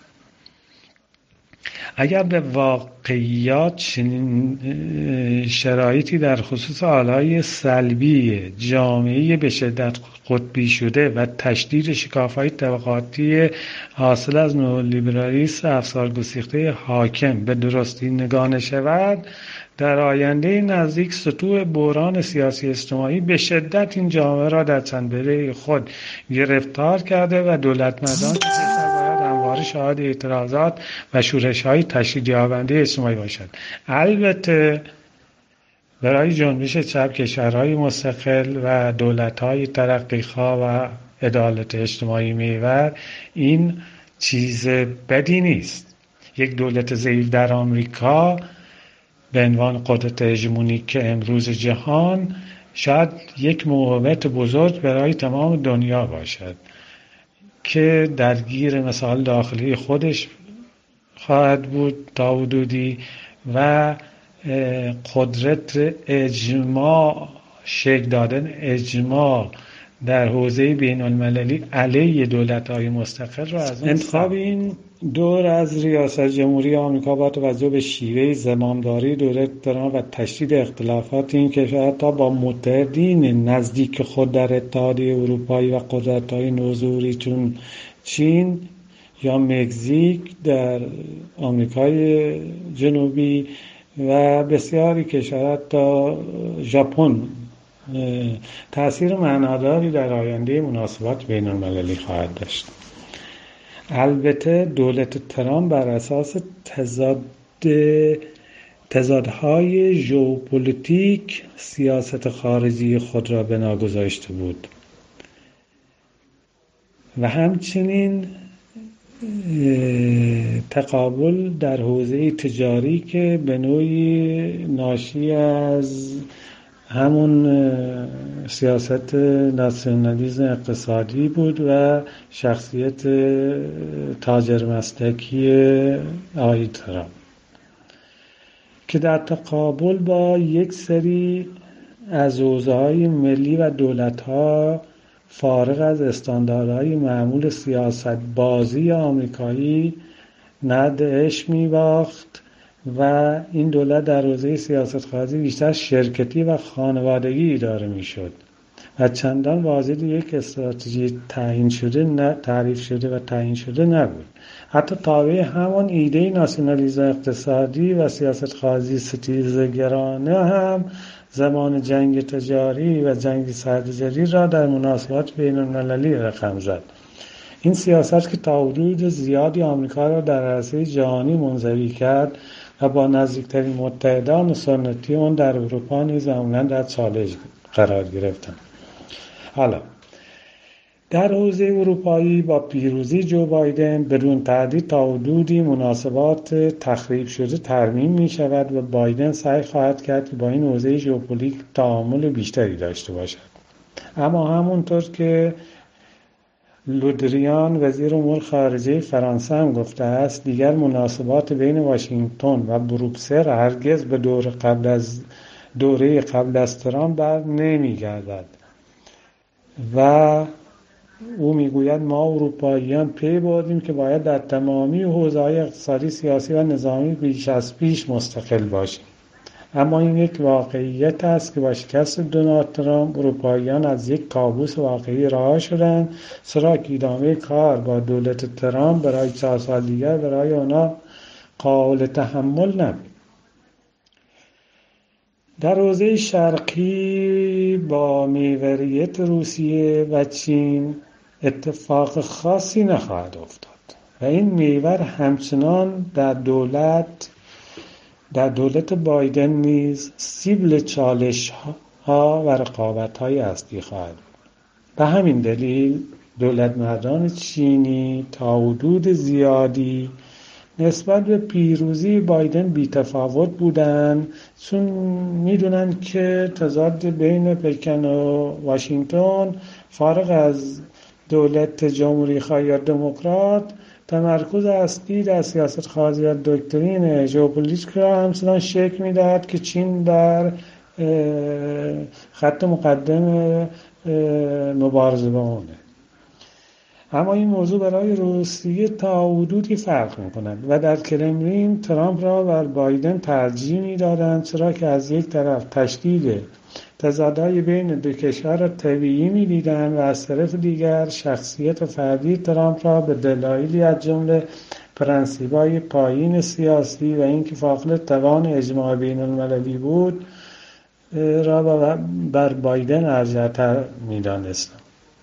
اگر به واقعیات چنین شرایطی در خصوص آلای سلبی جامعه به شدت قطبی شده و تشدید شکاف‌های طبقاتی حاصل از نئولیبرالیسم افسار گسیخته حاکم به درستی نگاه نشود، در آینده نزدیک سطوح بحران سیاسی اجتماعی به شدت این جامعه را در چنبره خود گرفتار کرده و دولتمردان باید همواره شاهد اعتراضات و شورش‌های تشدیدیابنده اجتماعی باشد. البته برای جنبش چپ کشورهای مستقل و دولت‌های ترقیخواه و عدالت اجتماعی محور این چیز بدی نیست. یک دولت ضعیف در آمریکا به عنوان قدرت هژمونیک امروز جهان شاید یک موهبت بزرگ برای تمام دنیا باشد که درگیر مسائل داخلی خودش خواهد بود تا حدودی و قدرت اجماع شکل دادن اجماع در حوزه بین المللی علیه دولت‌های مستقل را از انتخاب این دور از ریاست جمهوری آمریکا با توجه به شیوه زمامداری دولت ترامپ و تشدید اختلافات این کشور تا با متحدین نزدیک خود در اتحادیه اروپایی و قدرت‌های نوظهوری چون چین یا مکزیک در آمریکای جنوبی و بسیاری کشورها تا ژاپن تأثیر معناداری در آینده مناسبات بین المللی خواهد داشت. البته دولت ترامپ بر اساس تضاد تضادهای ژئوپلیتیک سیاست خارجی خود را بنا گذاشته بود و همچنین تقابل در حوزه تجاری که به نوعی ناشی از همون سیاست ناسیونالیسم اقتصادی بود و شخصیت تاجر مسلکی آقای ترامپ که در تقابل با یک سری از حوزه‌های ملی و دولت‌ها فارغ از استانداردهای معمول سیاست بازی آمریکایی نرد عشق می‌باخت و این دولت در حوزه سیاست خارجی بیشتر شرکتی و خانوادگی اداره میشد و چندان واجد یک استراتژی تعیین شده نه تعریف شده و تعیین شده نبود. حتی تابع همان ایده ناسیونالیسم اقتصادی و سیاست خارجی ستیزگرانه هم زمان جنگ تجاری و جنگ سرتجاری را در مناسبات بین المللی رقم زد. این سیاست که تا حدود زیادی آمریکا را در عرصه جهانی منزوی کرد و با نزدیکترین متحدان سنتی اون در اروپا نیز معمولاً در چالش قرار گرفتند. حالا در حوزه اروپایی با پیروزی جو بایدن بدون تردید تا حدودی مناسبات تخریب شده ترمیم می شود و بایدن سعی خواهد کرد که با این حوزه ژئوپلیتیک تعامل بیشتری داشته باشد. اما همونطور که لودریان وزیر امور خارجه فرانسه هم گفته است، دیگر مناسبات بین واشنگتن و بروکسل هرگز به دور قبل از دوره قبل از ترامپ بر نمیگردد و او میگوید ما اروپاییان پی بردیم که باید در تمامی حوزه‌های اقتصادی، سیاسی و نظامی بیش از پیش مستقل باشیم. اما این یک واقعیت است که با شکست دونالد ترامپ اروپاییان از یک کابوس واقعی رها شدند، چرا که ادامه کار با دولت ترامپ برای چهار سال دیگر برای آنها قابل تحمل نبود. در حوزه شرقی با محوریت روسیه و چین اتفاق خاصی نخواهد افتاد و این محور همچنان در دولت در دولت بایدن نیز سیبل چالش ها و رقابت های اصلی خواهد بود. به همین دلیل دولت مردان چینی تا حدود زیادی نسبت به پیروزی بایدن بی‌تفاوت بودند، چون میدونن که تضاد بین پکن و واشنگتن فارغ از دولت جمهوری خواه یا دموکرات تمرکز اصلی در سیاست خارجی و دکترین ژئوپلیتیک را همچنان شکل میدهد که چین در خط مقدم مبارزه با اونه. اما این موضوع برای روسیه تا حدودی فرق می‌کند و در کرملین ترامپ را بر بایدن ترجیح می‌دادند، چرا که از یک طرف تشدید تضادهای بین دو کشور را طبیعی می‌دیدند و از طرف دیگر شخصیت فردی ترامپ را به دلایلی از جمله پرنسیب‌های پایین سیاسی و اینکه فاقد توان اجماع بین‌المللی بود را بر بایدن ارجح‌تر می‌دانستند.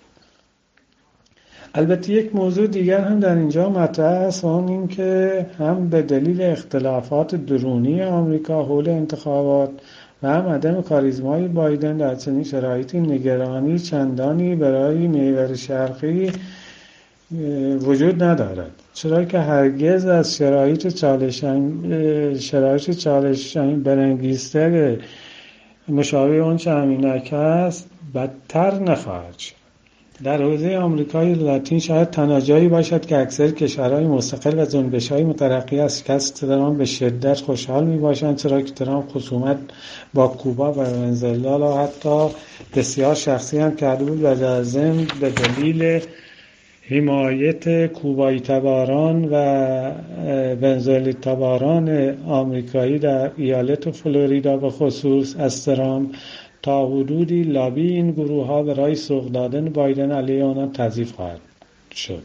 البته یک موضوع دیگر هم در اینجا مطرح است، اون این که هم به دلیل اختلافات درونی آمریکا حول انتخابات و هم عدم کاریزمای بایدن در چنین شرایطی نگرانی چندانی برای محور شرقی وجود ندارد، چرا که هرگز از شرایط چالش شرایط چالش برانگیزتر مشابه اون چه همینک است بدتر نخواهد شد. در حوزه آمریکای لاتین شاید تنها جایی باشد که اکثر کشورهای مستقل و جنبش‌های مترقی از شکست ترامپ به شدت خوشحال می‌باشند، چرا که ترامپ خصومت با کوبا و ونزوئلا را حتی بسیار شخصی هم کرده بود و در ضمن به دلیل حمایت کوبایی تباران و ونزوئلا تباران آمریکایی در ایالت فلوریدا به خصوص از ترامپ تا حدودی لابی این گروه ها برای سوق دادن بایدن علیه آنها تضعیف خواهد شد.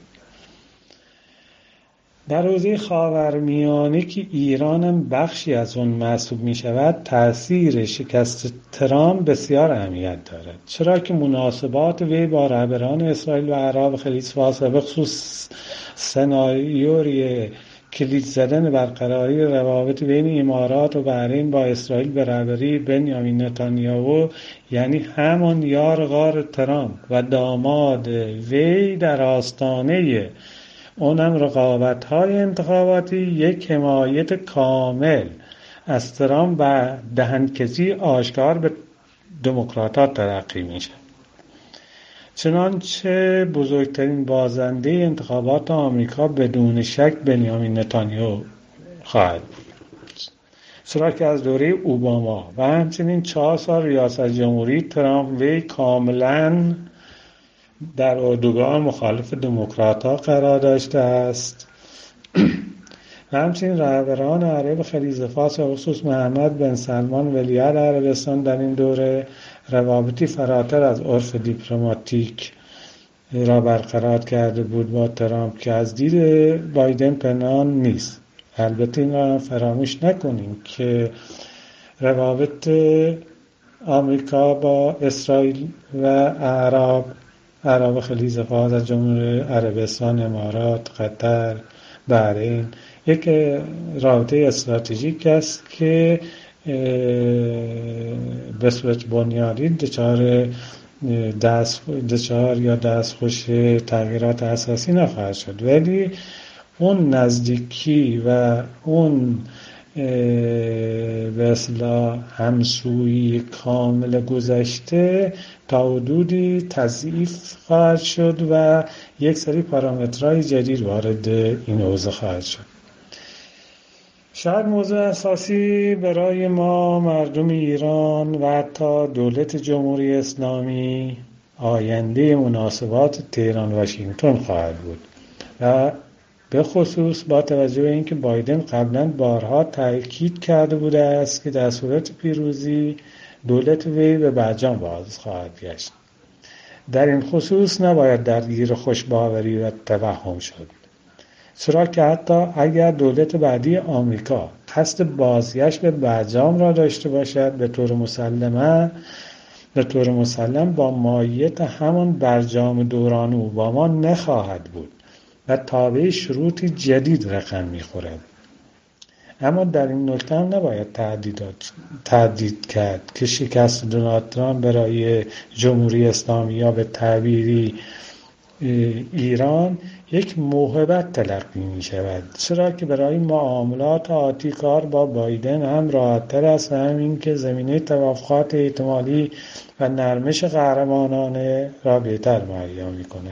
در حوزه خاورمیانه که ایران هم بخشی از اون محسوب می شود، تأثیر شکست ترامپ بسیار اهمیت دارد، چرا که مناسبات وی با رهبران اسرائیل و عرب خلیج فارس و به خصوص سناریوی کلید زدن برقراری روابط بین امارات و بحرین با اسرائیل به رهبری بنیامین نتانیاهو، یعنی همان یار غار ترامپ و داماد وی در آستانه اونم رقابت‌های انتخاباتی، یک حمایت کامل از ترامپ و دهنکجی آشکار به دموکرات‌ها تلقی میشه. چنانچه بزرگترین بازنده انتخابات آمریکا بدون شک بنیامین نتانیاهو خواهد بود، چرا که از دوره اوباما و همچنین چهار سال ریاست جمهوری ترامپ وی کاملا در اردوگاه مخالف دموکرات‌ها قرار داشته است و همچنین رهبران عرب خلیج فارس و خصوص محمد بن سلمان ولیعهد عربستان در این دوره روابطی فراتر از عرف دیپلماتیک را برقرار کرده بود با ترامپ که از دید بایدن پنهان نیست. البته این را فراموش نکنیم که روابط آمریکا با اسرائیل و عرب عرب خلیج فارس از جمله عربستان، امارات، قطر، بحرین یک رابطه استراتژیک است که به صورت بنیادی دچار دست دچار یا دستخوش تغییرات اساسی نخواهد شد، ولی اون نزدیکی و اون به اصطلاح همسویی کامل گذشته تا حدودی تضعیف خواهد شد و یک سری پارامترهای جدید وارد این حوزه خواهد شد. شاید موضوع اساسی برای ما مردم ایران و حتی دولت جمهوری اسلامی آینده مناسبات تهران واشنگتن خواهد بود و به خصوص با توجه به اینکه بایدن قبلا بارها تاکید کرده بوده است که در صورت پیروزی دولت وی به برجام باز خواهد گشت. در این خصوص نباید درگیر خوشباوری و توهم شد، چرا که حتی اگر دولت بعدی آمریکا قصد بازگشت به برجام را داشته باشد، به طور مسلمه به طور مسلم با ماهیت همان برجام دوران اوباما نخواهد بود و تابع شروطی جدید رقم می‌خورد. اما در این نکته هم نباید تهدیدات تهدید کرد که شکست دونالد ترامپ برای جمهوری اسلامی یا به تعبیری ایران یک موهبت تلقی می شود، چرا که برای معاملات آتی کار با بایدن هم راحت‌تر است و همین که زمینه توافقات احتمالی و نرمش قهرمانانه را بهتر مهیا می کند.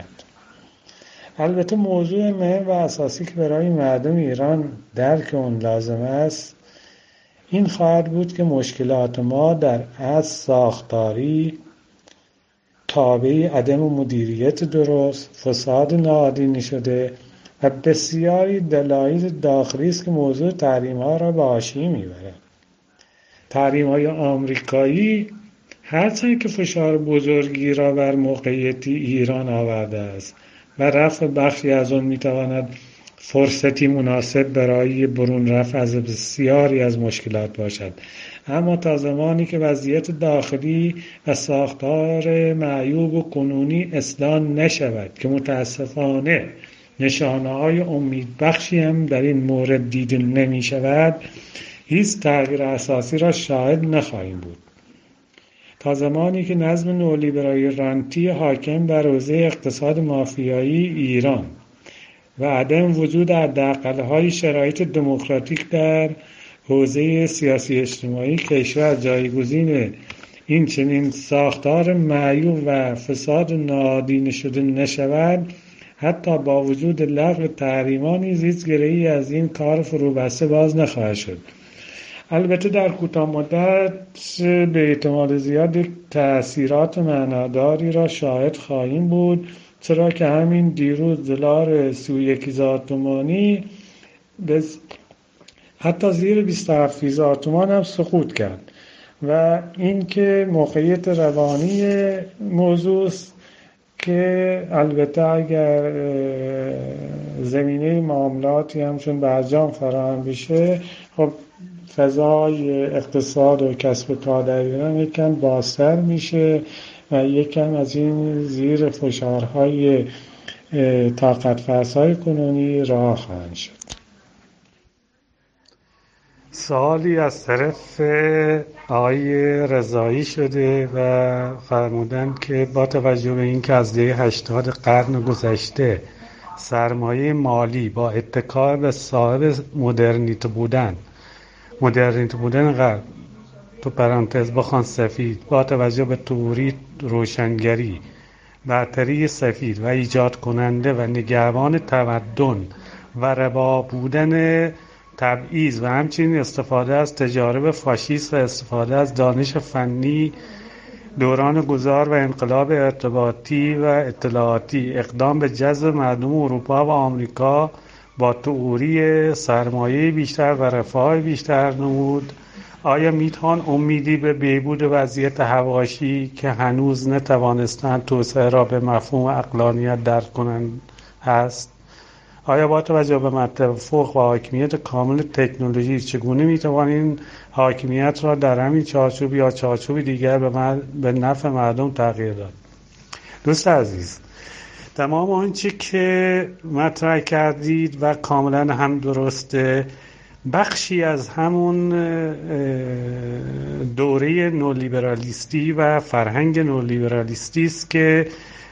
البته موضوع مهم و اساسی که برای مردم ایران درک اون لازم است این خواهد بود که مشکلات ما در اصل ساختاری تابع عدم مدیریت درست، فساد نهادینه شده و بسیاری دلایل داخلی است که موضوع تحریم ها را به حاشیه میبرد. تحریم های آمریکایی هرچند که فشار بزرگی را بر موقعیت ایران آورده است و رفع بخشی از آن میتواند فرصتی مناسب برای برون رفع از بسیاری از مشکلات باشد، اما تا زمانی که وضعیت داخلی و ساختار معیوب و کنونی اصلاح نشود که متاسفانه نشانه‌های امیدبخشی هم در این مورد دیده نمی شود، هیچ تغییر اساسی را شاهد نخواهیم بود. تا زمانی که نظم نولیبرال رانتی حاکم بر حوزه اقتصاد مافیایی ایران و عدم وجود حداقل‌های شرایط دموکراتیک در حوزه سیاسی اجتماعی کشور جایگزین این چنین ساختار معیوب و فساد نهادینه شده نشود، حتی با وجود لغو تحریمان نیز هیچ گره‌ای از این کار فروبسته باز نخواهد شد. البته در کوتاه مدت به احتمال زیاد تأثیرات معناداری را شاهد خواهیم بود، چرا که همین دیروز دلار سی و یک هزار تومانی حتی زیر بیست و هفت هزار تومان هم سقوط کرد و این که موقعیت روانی موضوع است که البته اگر زمینه معاملاتی همچون برجام فراهم بشه، خب فضای اقتصاد و کسب کار در ایران یکم بازتر میشه و یکم از این زیر فشارهای طاقت فرسای کنونی رها خواهند شد. سوالی از طرف آقای رضایی شده و فرمودند که با توجه به اینکه از دهه هشتاد قرن گذشته سرمایه مالی با اتکا به صاحب مدرنیته بودن مدرنیت بودن غرب تو پرانتز بخوان سفید با توجه به توری روشنگری برتری سفید و ایجاد کننده و نگهبان تمدن و ربا بودن تبعیض و همچنین استفاده از تجارب فاشیست و استفاده از دانش فنی دوران گذار و انقلاب ارتباطی و اطلاعاتی اقدام به جذب مردم اروپا و آمریکا با تئوری سرمایه بیشتر و رفاه بیشتر نمود، آیا میتوان امیدی به بهبود وضعیت حواشی که هنوز نتوانستند توسعه را به مفهوم عقلانیت درک کنند هست؟ آیا با توجه به متفق و حاکمیت کامل تکنولوژی چگونه میتوان این حاکمیت را در همین چارچوب یا چارچوب دیگر به, مر... به نفع مردم تغییر داد؟ دوست عزیز، تمام آنچه که مطرح کردید و کاملا هم درسته، بخشی از همون دوره نولیبرالیستی و فرهنگ نولیبرالیستی است که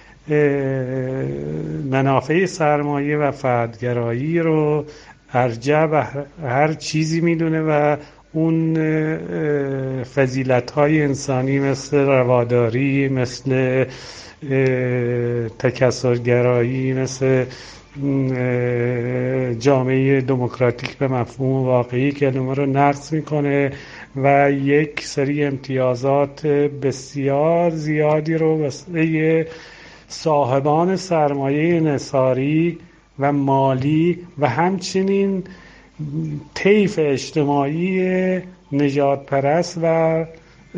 منافع سرمایه و فردگرایی رو ارجح به هر چیزی میدونه و اون فضیلت‌های انسانی مثل رواداری، مثل تکثرگرایی، مثل جامعه دموکراتیک به مفهوم واقعی کلمه رو نقض میکنه و یک سری امتیازات بسیار زیادی رو واسه صاحبان سرمایه انحصاری و مالی و همچنین طیف اجتماعی نژاد پرست و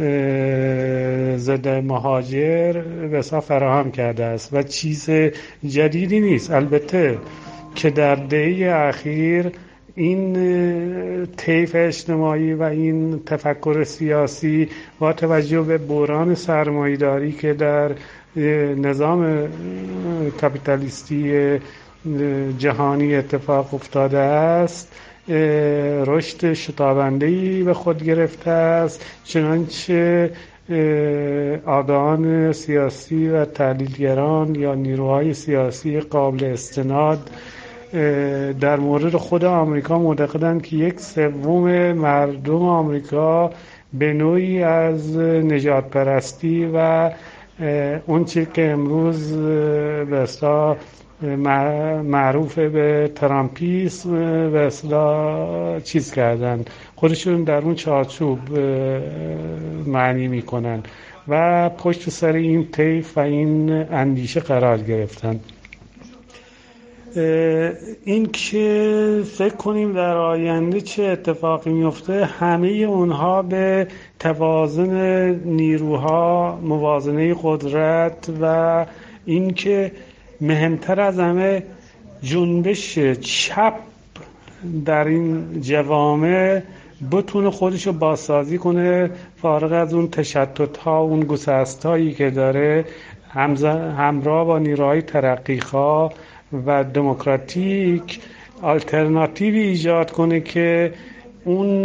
ضد مهاجر بسا فراهم کرده است و چیز جدیدی نیست. البته که در دهه اخیر این طیف اجتماعی و این تفکر سیاسی با توجه به بحران سرمایه‌داری که در نظام کاپیتالیستی جهانی اتفاق افتاده است رشد شتابنده‌ای به خود گرفته است، چنانچه آگاهان سیاسی و تحلیلگران یا نیروهای سیاسی قابل استناد در مورد خود آمریکا معتقدند که یک سوم مردم آمریکا به نوعی از نژاد پرستی و اون چیزی که امروز به اصطلاح معروف به ترامپیسم به اصطلاح چیز کردن، خودشون در اون چارچوب معنی میکنن و پشت سر این طیف و این اندیشه قرار گرفتن. این که فکر کنیم در آینده چه اتفاقی میفته، همه اونها به توازن نیروها، موازنه قدرت و این که مهمتر از همه جنبش چپ در این جوامع بتونه خودشو بازسازی کنه، فارغ از اون تشتت ها و اون گسست هایی که داره، همراه با نیروهای ترقیخواه و دموکراتیک آلترناتیوی ایجاد کنه که اون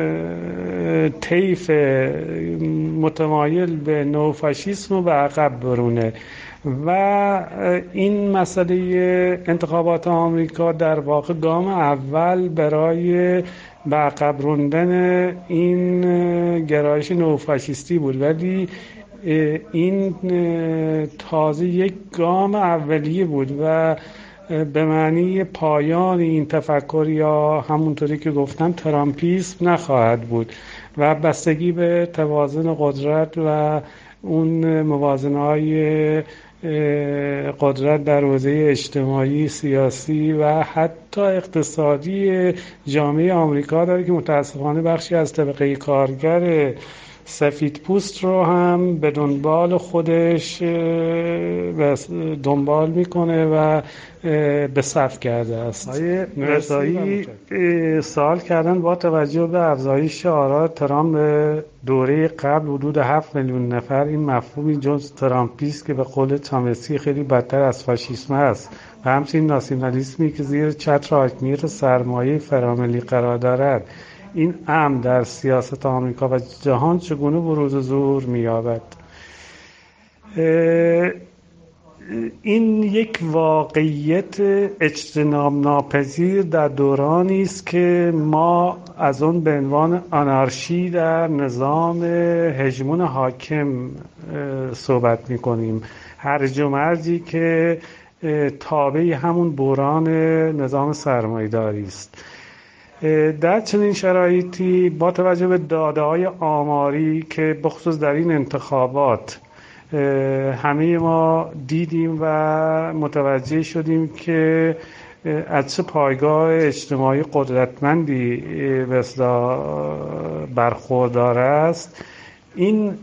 طیف متمایل به نوفاشیسم رو به عقب برونه و این مسئله انتخابات آمریکا در واقع گام اول برای به عقب راندن این گرایش نوفاشیستی بود، ولی این تازه یک گام اولیه بود و به معنی پایان این تفکر یا همونطوری که گفتم ترامپیسم نخواهد بود و بستگی به توازن قدرت و اون موازنه‌های قدرت در حوزه اجتماعی، سیاسی و حتی اقتصادی جامعه آمریکا داره که متاسفانه بخشی از طبقه کارگر سفید پوست رو هم به دنبال خودش دنبال میکنه و به صف کرده است. آقای رضایی سوال کردن با توجه به افزایش آرا ترامپ به دوره قبل حدود هفت میلیون نفر این مفهومی جز ترامپیست که به قول چامسکی خیلی بدتر از فاشیسم است و همچنین ناسیونالیسمی که زیر چتر حاکمیت سرمایه فراملی قرار دارد، این امر در سیاست آمریکا و جهان چگونه بروز و ظهور می‌یابد؟ این یک واقعیت اجتناب ناپذیر در دورانی است که ما از اون به عنوان آنارشی در نظام هژمون حاکم صحبت می‌کنیم، هرج و مرجی که تابع همون بحران نظام سرمایه‌داری است. در چنین شرایطی با توجه به داده‌های آماری که بخصوص در این انتخابات همه ما دیدیم و متوجه شدیم که از چه پایگاه اجتماعی قدرتمندی به اصطلاح برخوردار است، این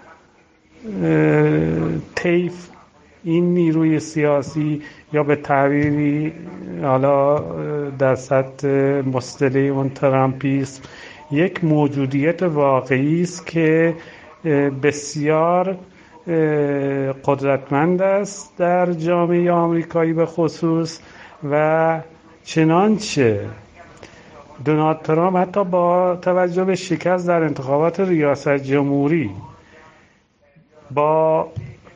طیف، این نیروی سیاسی یا به تعبیری حالا در سطح مصطلح اون ترامپیسم یک موجودیت واقعی است که بسیار قدرتمند است در جامعه آمریکایی به خصوص و چنانچه دونالد ترامپ حتی با توجه به شکست در انتخابات ریاست جمهوری با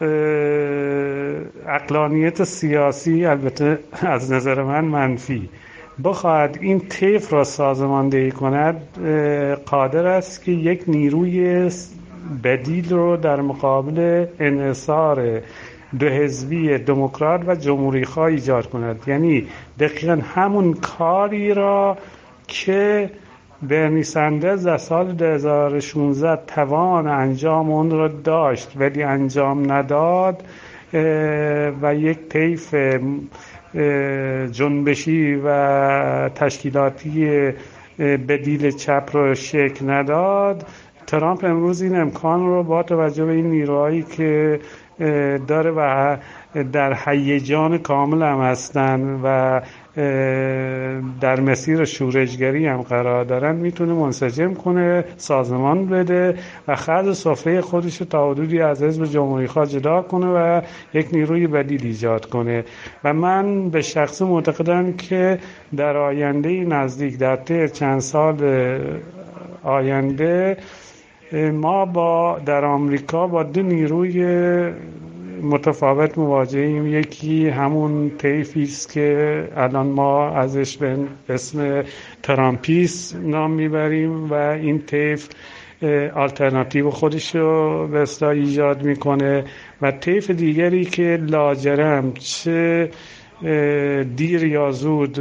عقلانیت سیاسی، البته از نظر من منفی، بخواهد این طیف را سازماندهی کند، قادر است که یک نیروی بدیل رو در مقابل انحصار دو حزبی دموکرات و جمهوری خواه ایجاد کند. یعنی دقیقا همون کاری را که برنی سندرز در سال دو هزار و شانزده توان انجام اون را داشت ولی انجام نداد و یک طیف جنبشی و تشکیلاتی بدیل چپ رو شکل نداد، ترامپ امروز این امکان رو با توجه به این نیروهایی که داره و در هیجان کامل هم هستن و در مسیر شورشگری هم قرار دارن، میتونه منسجم کنه، سازمان بده و خرج سفره خودش تا حدودی از حزب جمهوری خواه جدا کنه و یک نیروی بدیل ایجاد کنه. و من به شخص معتقدم که در آینده نزدیک، در طی چند سال آینده، ما با در آمریکا با دو نیروی متفاوت مواجهیم. یکی همون طیفی است که الان ما ازش به اسم ترامپیست نام میبریم و این طیف آلترناتیو خودش رو به اصطلاح ایجاد میکنه، و طیف دیگری که لاجرم چه دیر یا زود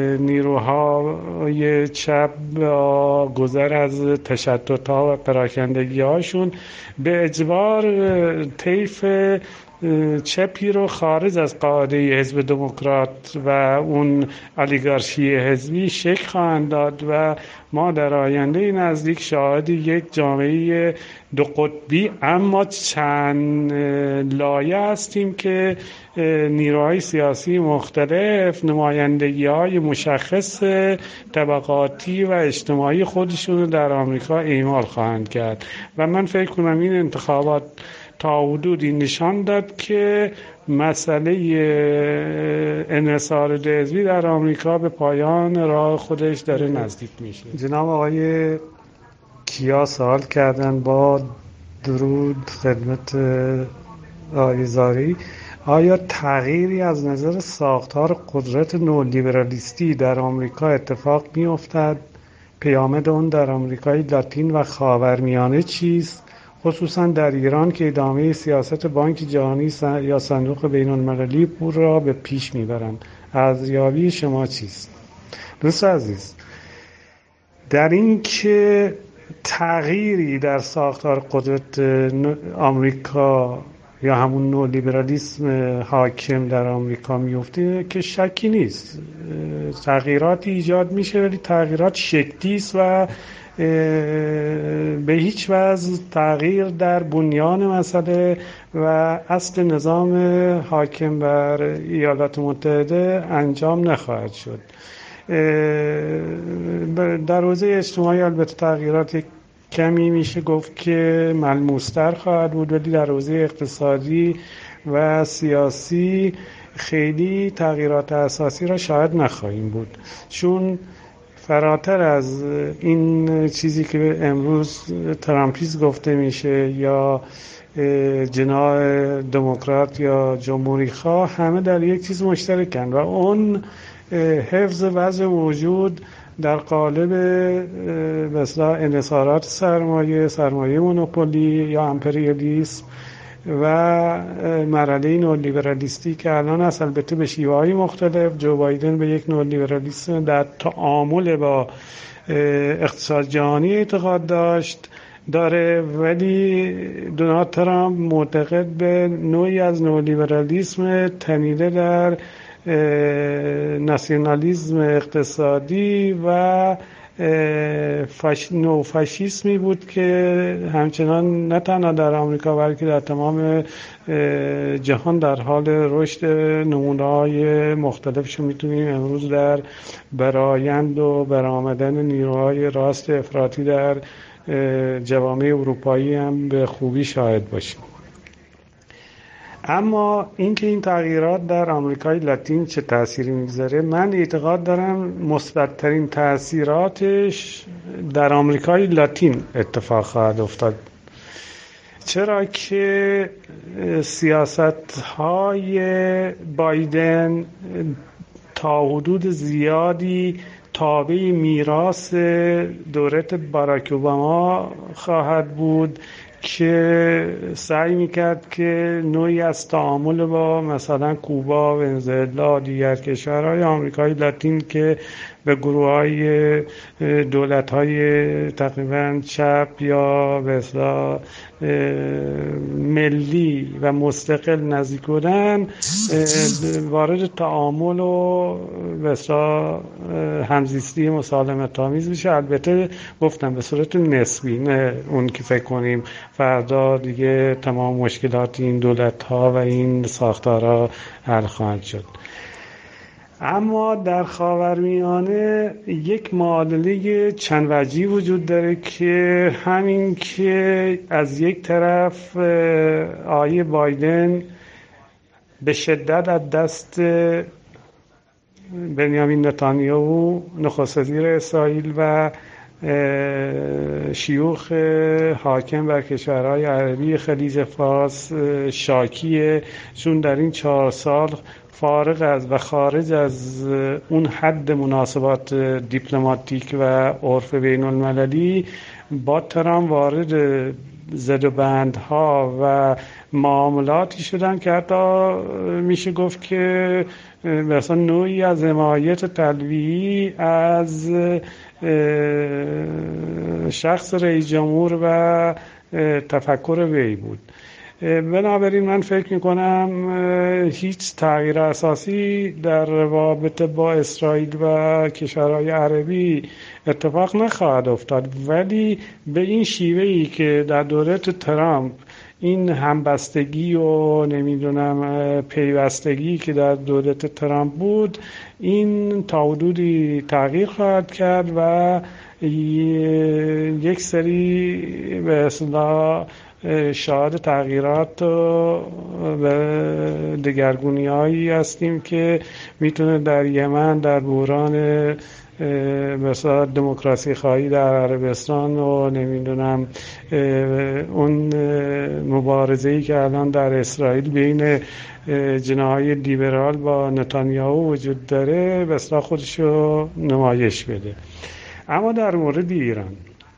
نیروهای چپ با گذر از تشتت‌ها و پراکندگی هاشون به اجبار طیف چپی رو خارج از قاعده حزب دموکرات و اون اولیگارشی حزبی شکل خواهند داد و ما در آینده نزدیک شاهد یک جامعه دو قطبی اما چند لایه هستیم که نیروهای سیاسی مختلف نمایندگی‌های مشخص طبقاتی و اجتماعی خودشون رو در آمریکا اعمال خواهند کرد. و من فکر کنم این انتخابات تا حدودی نشان داد که مسئله انحصار دو حزبی در آمریکا به پایان راه خودش داره نزدیک میشه. جناب آقای کیا سوال کردن: با درود خدمت آقای زاری، آیا تغییری از نظر ساختار قدرت نولیبرالیستی در آمریکا اتفاق میافتد؟ پیامد اون در آمریکای لاتین و خاورمیانه چیست؟ خصوصا در ایران که ادامه سیاست بانک جهانی یا صندوق بین المللی پول را به پیش میبرند. ارزیابی شما چیست؟ دوست عزیز، در این که تغییری در ساختار قدرت آمریکا یا همون نولیبرالیسم حاکم در آمریکا میفته که شکی نیست. تغییراتی ایجاد میشه ولی تغییرات شکلی است و به هیچ وجه تغییر در بنیان مسئله و اصل نظام حاکم بر ایالات متحده انجام نخواهد شد. در حوزه اجتماعی البته تغییرات کمی میشه گفت که ملموس‌تر خواهد بود، ولی در حوزه اقتصادی و سیاسی خیلی تغییرات اساسی را شاید نخواهیم بود، چون فراتر از این چیزی که امروز ترامپیسم گفته میشه یا جناح دموکرات یا جمهوری خواه، همه در یک چیز مشترکن و اون حفظ وضع موجود در قالب مثلا انحصارات سرمایه، سرمایه مونوپولی یا امپریالیسم و مرحله نولیبرالیستی که الان هست، البته به شیوه‌های مختلف. جو بایدن به یک نولیبرالیسم در تعامل با اقتصاد جهانی اعتقاد داشت داره، ولی دونالد ترامپ معتقد به نوعی از نولیبرالیسم تنیده در ناسیونالیسم اقتصادی و فاش... نوفاشیسمی بود که همچنان نه تنها در آمریکا بلکه در تمام جهان در حال رشد. نمونه‌های مختلفشو میتونیم امروز در برآیند و برآمدن نیروهای راست افراطی در جوامع اروپایی هم به خوبی شاهد باشیم. اما اینکه این تغییرات در آمریکای لاتین چه تأثیری میگذاره، من اعتقاد دارم مثبت‌ترین تأثیراتش در آمریکای لاتین اتفاق خواهد افتاد، چرا که سیاست‌های بایدن تا حدود زیادی تابع میراث دولت باراک اوباما خواهد بود که سعی میکرد که نوعی از تعامل با مثلا کوبا، ونزوئلا، دیگر کشورهای آمریکای لاتین که به گروه‌های دولت‌های تقریباً چپ یا به اصطلاح ملی و مستقل نزدیک بودن وارد تعامل و به اصطلاح همزیستی مسالمت‌آمیز بشه. البته گفتم به صورت نسبی، نه اون که فکر کنیم فردا دیگه تمام مشکلات این دولت‌ها و این ساختارها حل خواهد شد. اما در خاورمیانه یک معادله چند وجهی وجود داره که همین که از یک طرف آقای بایدن به شدت از دست بنیامین نتانیاهو نخست وزیر اسرائیل و شیوخ حاکم بر کشورهای عربی خلیج فارس شاکیه، چون در این چهار سال فارغ از و خارج از اون حد مناسبات دیپلماتیک و عرف بین المللی با ترامپ وارد زد و بندها و معاملاتی شدن که حتی میشه گفت که مثلا نوعی از حمایت تلویحی از شخص رئیس جمهور و تفکر وی بود. بنابراین من فکر میکنم هیچ تغییر اساسی در روابط با اسرائیل و کشورهای عربی اتفاق نخواهد افتاد، ولی به این شیوهی که در دولت ترامپ این همبستگی و نمیدونم پیوستگی که در دولت ترامپ بود، این تا حدودی تغییر خواهد کرد و یک سری به اصطلاح شاهد تغییرات و دگرگونی هایی هستیم که میتونه در یمن، در بحران مثلا دموکراسی خواهی در عربستان و نمیدونم اون مبارزه‌ای که الان در اسرائیل بین جناح‌های لیبرال با نتانیاهو وجود داره به اصطلاح خودشو نمایش بده. اما در مورد ایران،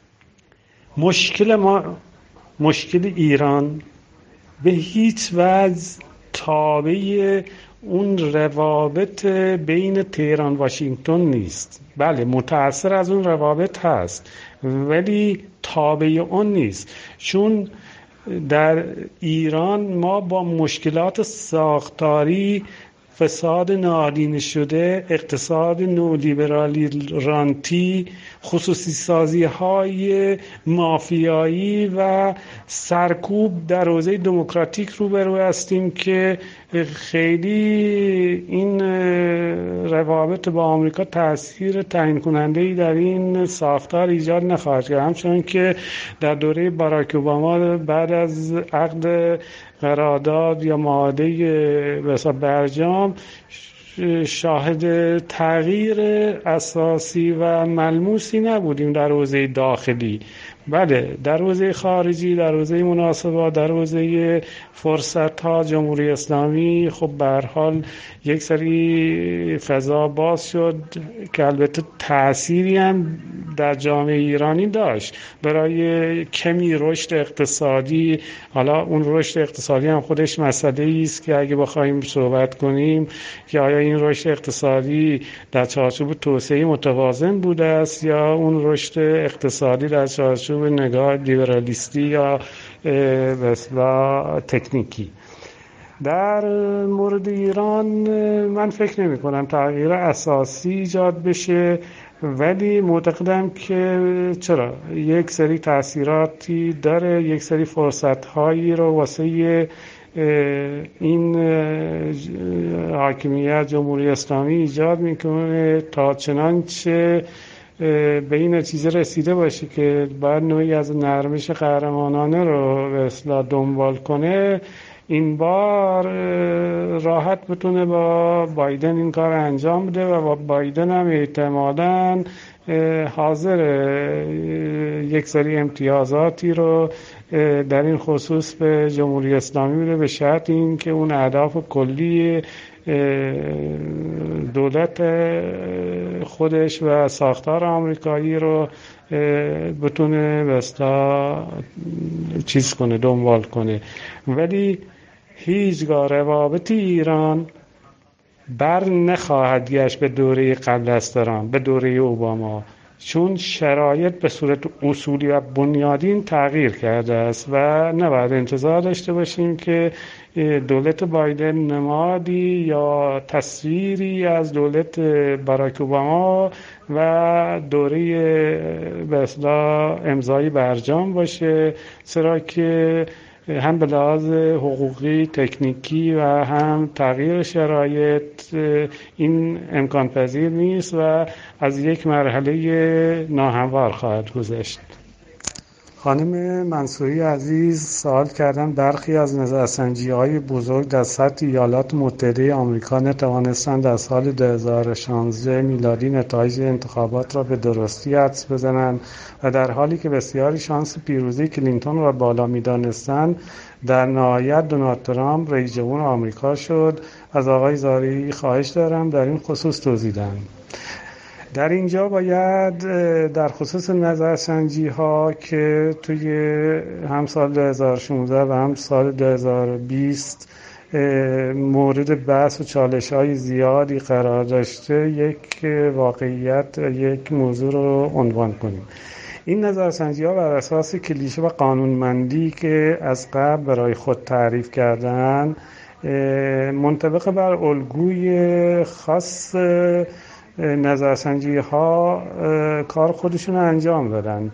مشکل ما مشکل ایران به هیچ وجه تابع اون روابط بین تهران واشنگتن نیست. بله متأثر از اون روابط هست ولی تابع اون نیست، چون در ایران ما با مشکلات ساختاری، فساد نادیده شده، اقتصاد نولیبرالی رانتی، خصوصی سازی های مافیایی و سرکوب در حوزه دموکراتیک روبرو هستیم که خیلی این روابط با آمریکا تأثیر تعیین کننده‌ای در این ساختار ایجاد نخواهد کرد. همچنان که در دوره باراک اوباما بعد از عقد قرارداد یا معاهده مثلا برجام شاهد تغییر اساسی و ملموسی نبودیم در حوزه داخلی. بله در حوزه خارجی، در حوزه مناسبات، در حوزه فرصت ها جمهوری اسلامی خب به هر حال یک سری فضا باز شد که البته تأثیری هم در جامعه ایرانی داشت برای کمی رشد اقتصادی. حالا اون رشد اقتصادی هم خودش مسئله است که اگه بخوایم صحبت کنیم که آیا این رشد اقتصادی در چارچوب توسعه متوازن بوده است یا اون رشد اقتصادی در چارچوب نگاه لیبرالیستی یا به اصطلاح تکنیکی. در مورد ایران من فکر نمی کنم تغییر اساسی ایجاد بشه، ولی معتقدم که چرا یک سری تأثیراتی داره، یک سری فرصت‌هایی رو واسه این حاکمیت جمهوری اسلامی ایجاد میکنه تا چنانچه به این نتیجه رسیده باشه که باید نوعی از نرمش قهرمانانه رو به اصطلاح دنبال کنه این بار راحت بتونه با بایدن این کار انجام بده و با بایدن هم احتمالاً حاضر یک سری امتیازاتی رو در این خصوص به جمهوری اسلامی بده، به شرط این که اون اهداف کلی دولت خودش و ساختار آمریکایی رو بتونه به اصطلاح چیز کنه، دنبال کنه. ولی هیچگاه روابط ایران بر نخواهد گشت به دوره قبل از ترامپ، به دوره اوباما، چون شرایط به صورت اصولی و بنیادین تغییر کرده است و نباید انتظار داشته باشیم که دولت بایدن نمادی یا تصویری از دولت باراک اوباما و دوره به اصطلاح امضای برجام باشه، چرا که هم به لحاظ حقوقی، تکنیکی و هم تغییر شرایط این امکان پذیر نیست و از یک مرحله ناهموار خواهد گذشت. خانم منصوری عزیز سوال کردن برخی از نظرسنجی‌های بزرگ در سطح ایالات متحده آمریکا نتوانستند در سال دو هزار و شانزده میلادی نتایج انتخابات را به درستی حدس بزنند و در حالی که بسیاری شانس پیروزی کلینتون را بالا می‌دانستند، در نهایت دونالد ترامپ رئیس جمهور آمریکا شد. از آقای زارعی خواهش دارم در این خصوص توضیح دهند. در اینجا باید در خصوص نظرسنجی ها که توی هم سال دو هزار و شانزده و هم سال دو هزار و بیست مورد بحث و چالش های زیادی قرار داشته، یک واقعیت، یک موضوع رو عنوان کنیم. این نظرسنجی ها بر اساس کلیشه و قانونمندی که از قبل برای خود تعریف کردن، منطبق بر الگوی خاص نظرسنجی ها کار خودشون رو انجام دادن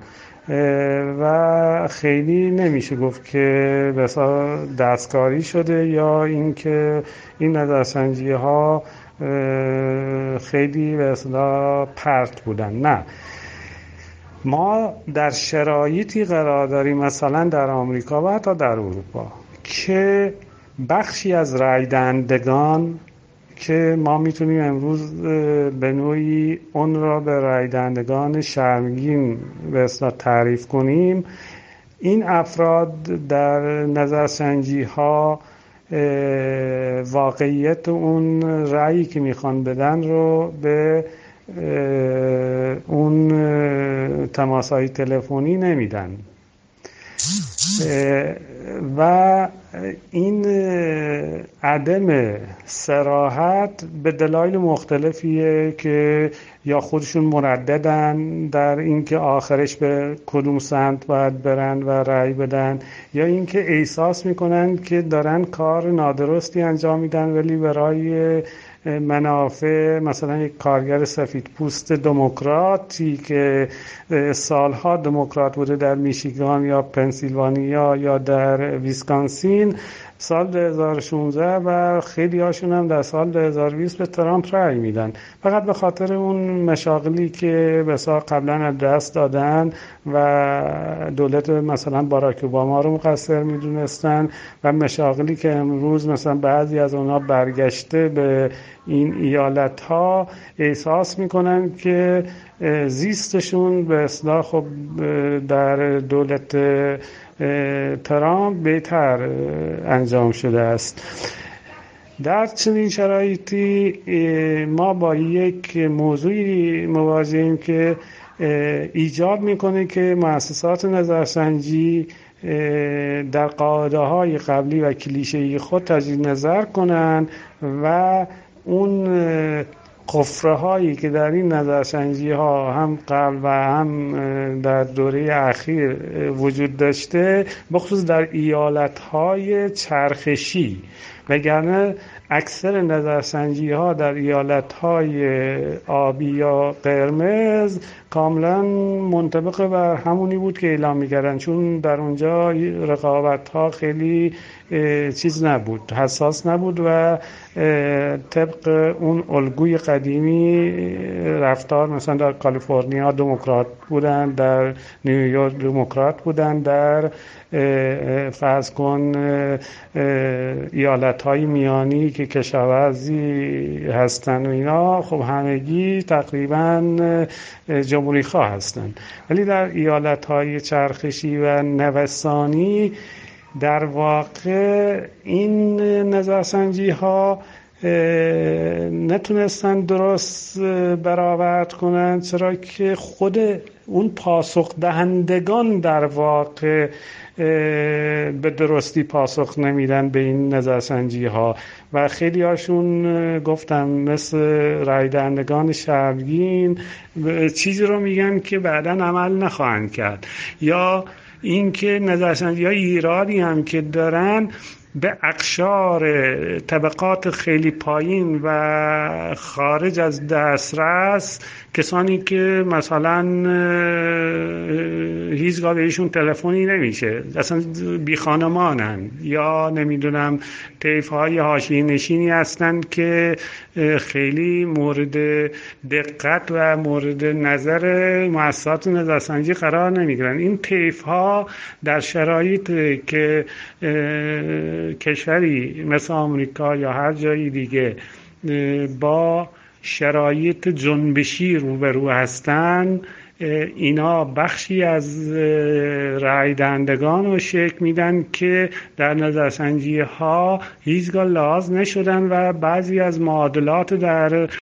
و خیلی نمیشه گفت که بسا دستکاری شده یا اینکه این نظرسنجی ها خیلی به اصطلاح پرت بودن. نه، ما در شرایطی قرار داریم، مثلا در آمریکا و حتی در اروپا، که بخشی از رای دهندگان که ما میتونیم امروز به نوعی اون را به رای دهندگان شرمگین به اصطلاح تعریف کنیم، این افراد در نظرسنجی ها واقعیت اون رأیی که میخوان بدن رو به اون تماس‌های تلفنی نمیدن و این عدم صراحت به دلایل مختلفیه که یا خودشون مرددن در اینکه آخرش به کدوم سمت باید برن و رأی بدن، یا اینکه احساس میکنن که دارن کار نادرستی انجام میدن ولی برای منافع مثلا یک کارگر سفید پوست دموکراتی که سالها دموکرات بوده در میشیگان یا پنسیلوانیا یا در ویسکانسین، سال دو هزار و شانزده و خیلی هاشون هم در سال دو هزار و بیست به ترامپ رأی میدن، فقط به خاطر اون مشاغلی که بسا قبلا از دست دادن و دولت مثلا باراک اوباما رو مقصر میدونستن و مشاغلی که امروز مثلا بعضی از اونها برگشته به این ایالت ها احساس میکنن که زیستشون به اصطلاح خب در دولت ترامپ بهتر انجام شده است. در چنین شرایطی ما با یک موضوعی مواجهیم که ایجاب میکنه که مؤسسات نظرسنجی در قاعده های قبلی و کلیشه‌ای خود تجدید نظر کنن و اون قفره هایی که در این نظرسنجی ها هم قبل و هم در دوره اخیر وجود داشته، بخصوص در ایالت های چرخشی، وگرنه اکثر نظرسنجی ها در ایالت های آبی یا قرمز کاملا منطبق بر همونی بود که اعلام می‌کردن، چون در اونجا رقابت‌ها خیلی چیز نبود، حساس نبود و طبق اون الگوی قدیمی رفتار، مثلا در کالیفرنیا دموکرات بودن، در نیویورک دموکرات بودن، در فرض کن ایالت‌های میانی که کشاورزی هستن و اینا، خب همگی تقریبا جمهوری خواه هستن. ولی در ایالت‌های چرخشی و نوسانی در واقع این نظرسنجی ها نتونستن درست برآورد کنن، چرا که خود اون پاسخ دهندگان در واقع به درستی پاسخ نمیدن به این نظرسنجی ها و خیلی هاشون گفتم مثل رای دهندگان شرقین چیزی رو میگن که بعداً عمل نخواهند کرد، یا اینکه نظرسنجی های ایرانی هم که دارن به اقشار طبقات خیلی پایین و خارج از دسترس، کسانی که مثلا هیچگاه بهشون تلفنی نمیشه، اصلا بی خانمانن، یا نمیدونم طیف های حاشیه نشینی هستن که خیلی مورد دقت و مورد نظر مؤسسات نظرسنجی قرار نمیگیرن. این طیف ها در شرایط که کشوری مثل آمریکا یا هر جایی دیگه با شرایط جنبشی روبرو هستن، اینا بخشی از رای دهندگان رو شکل میدن که در نظرسنجی ها هیچگاه لحاظ نشدن و بعضی از معادلات در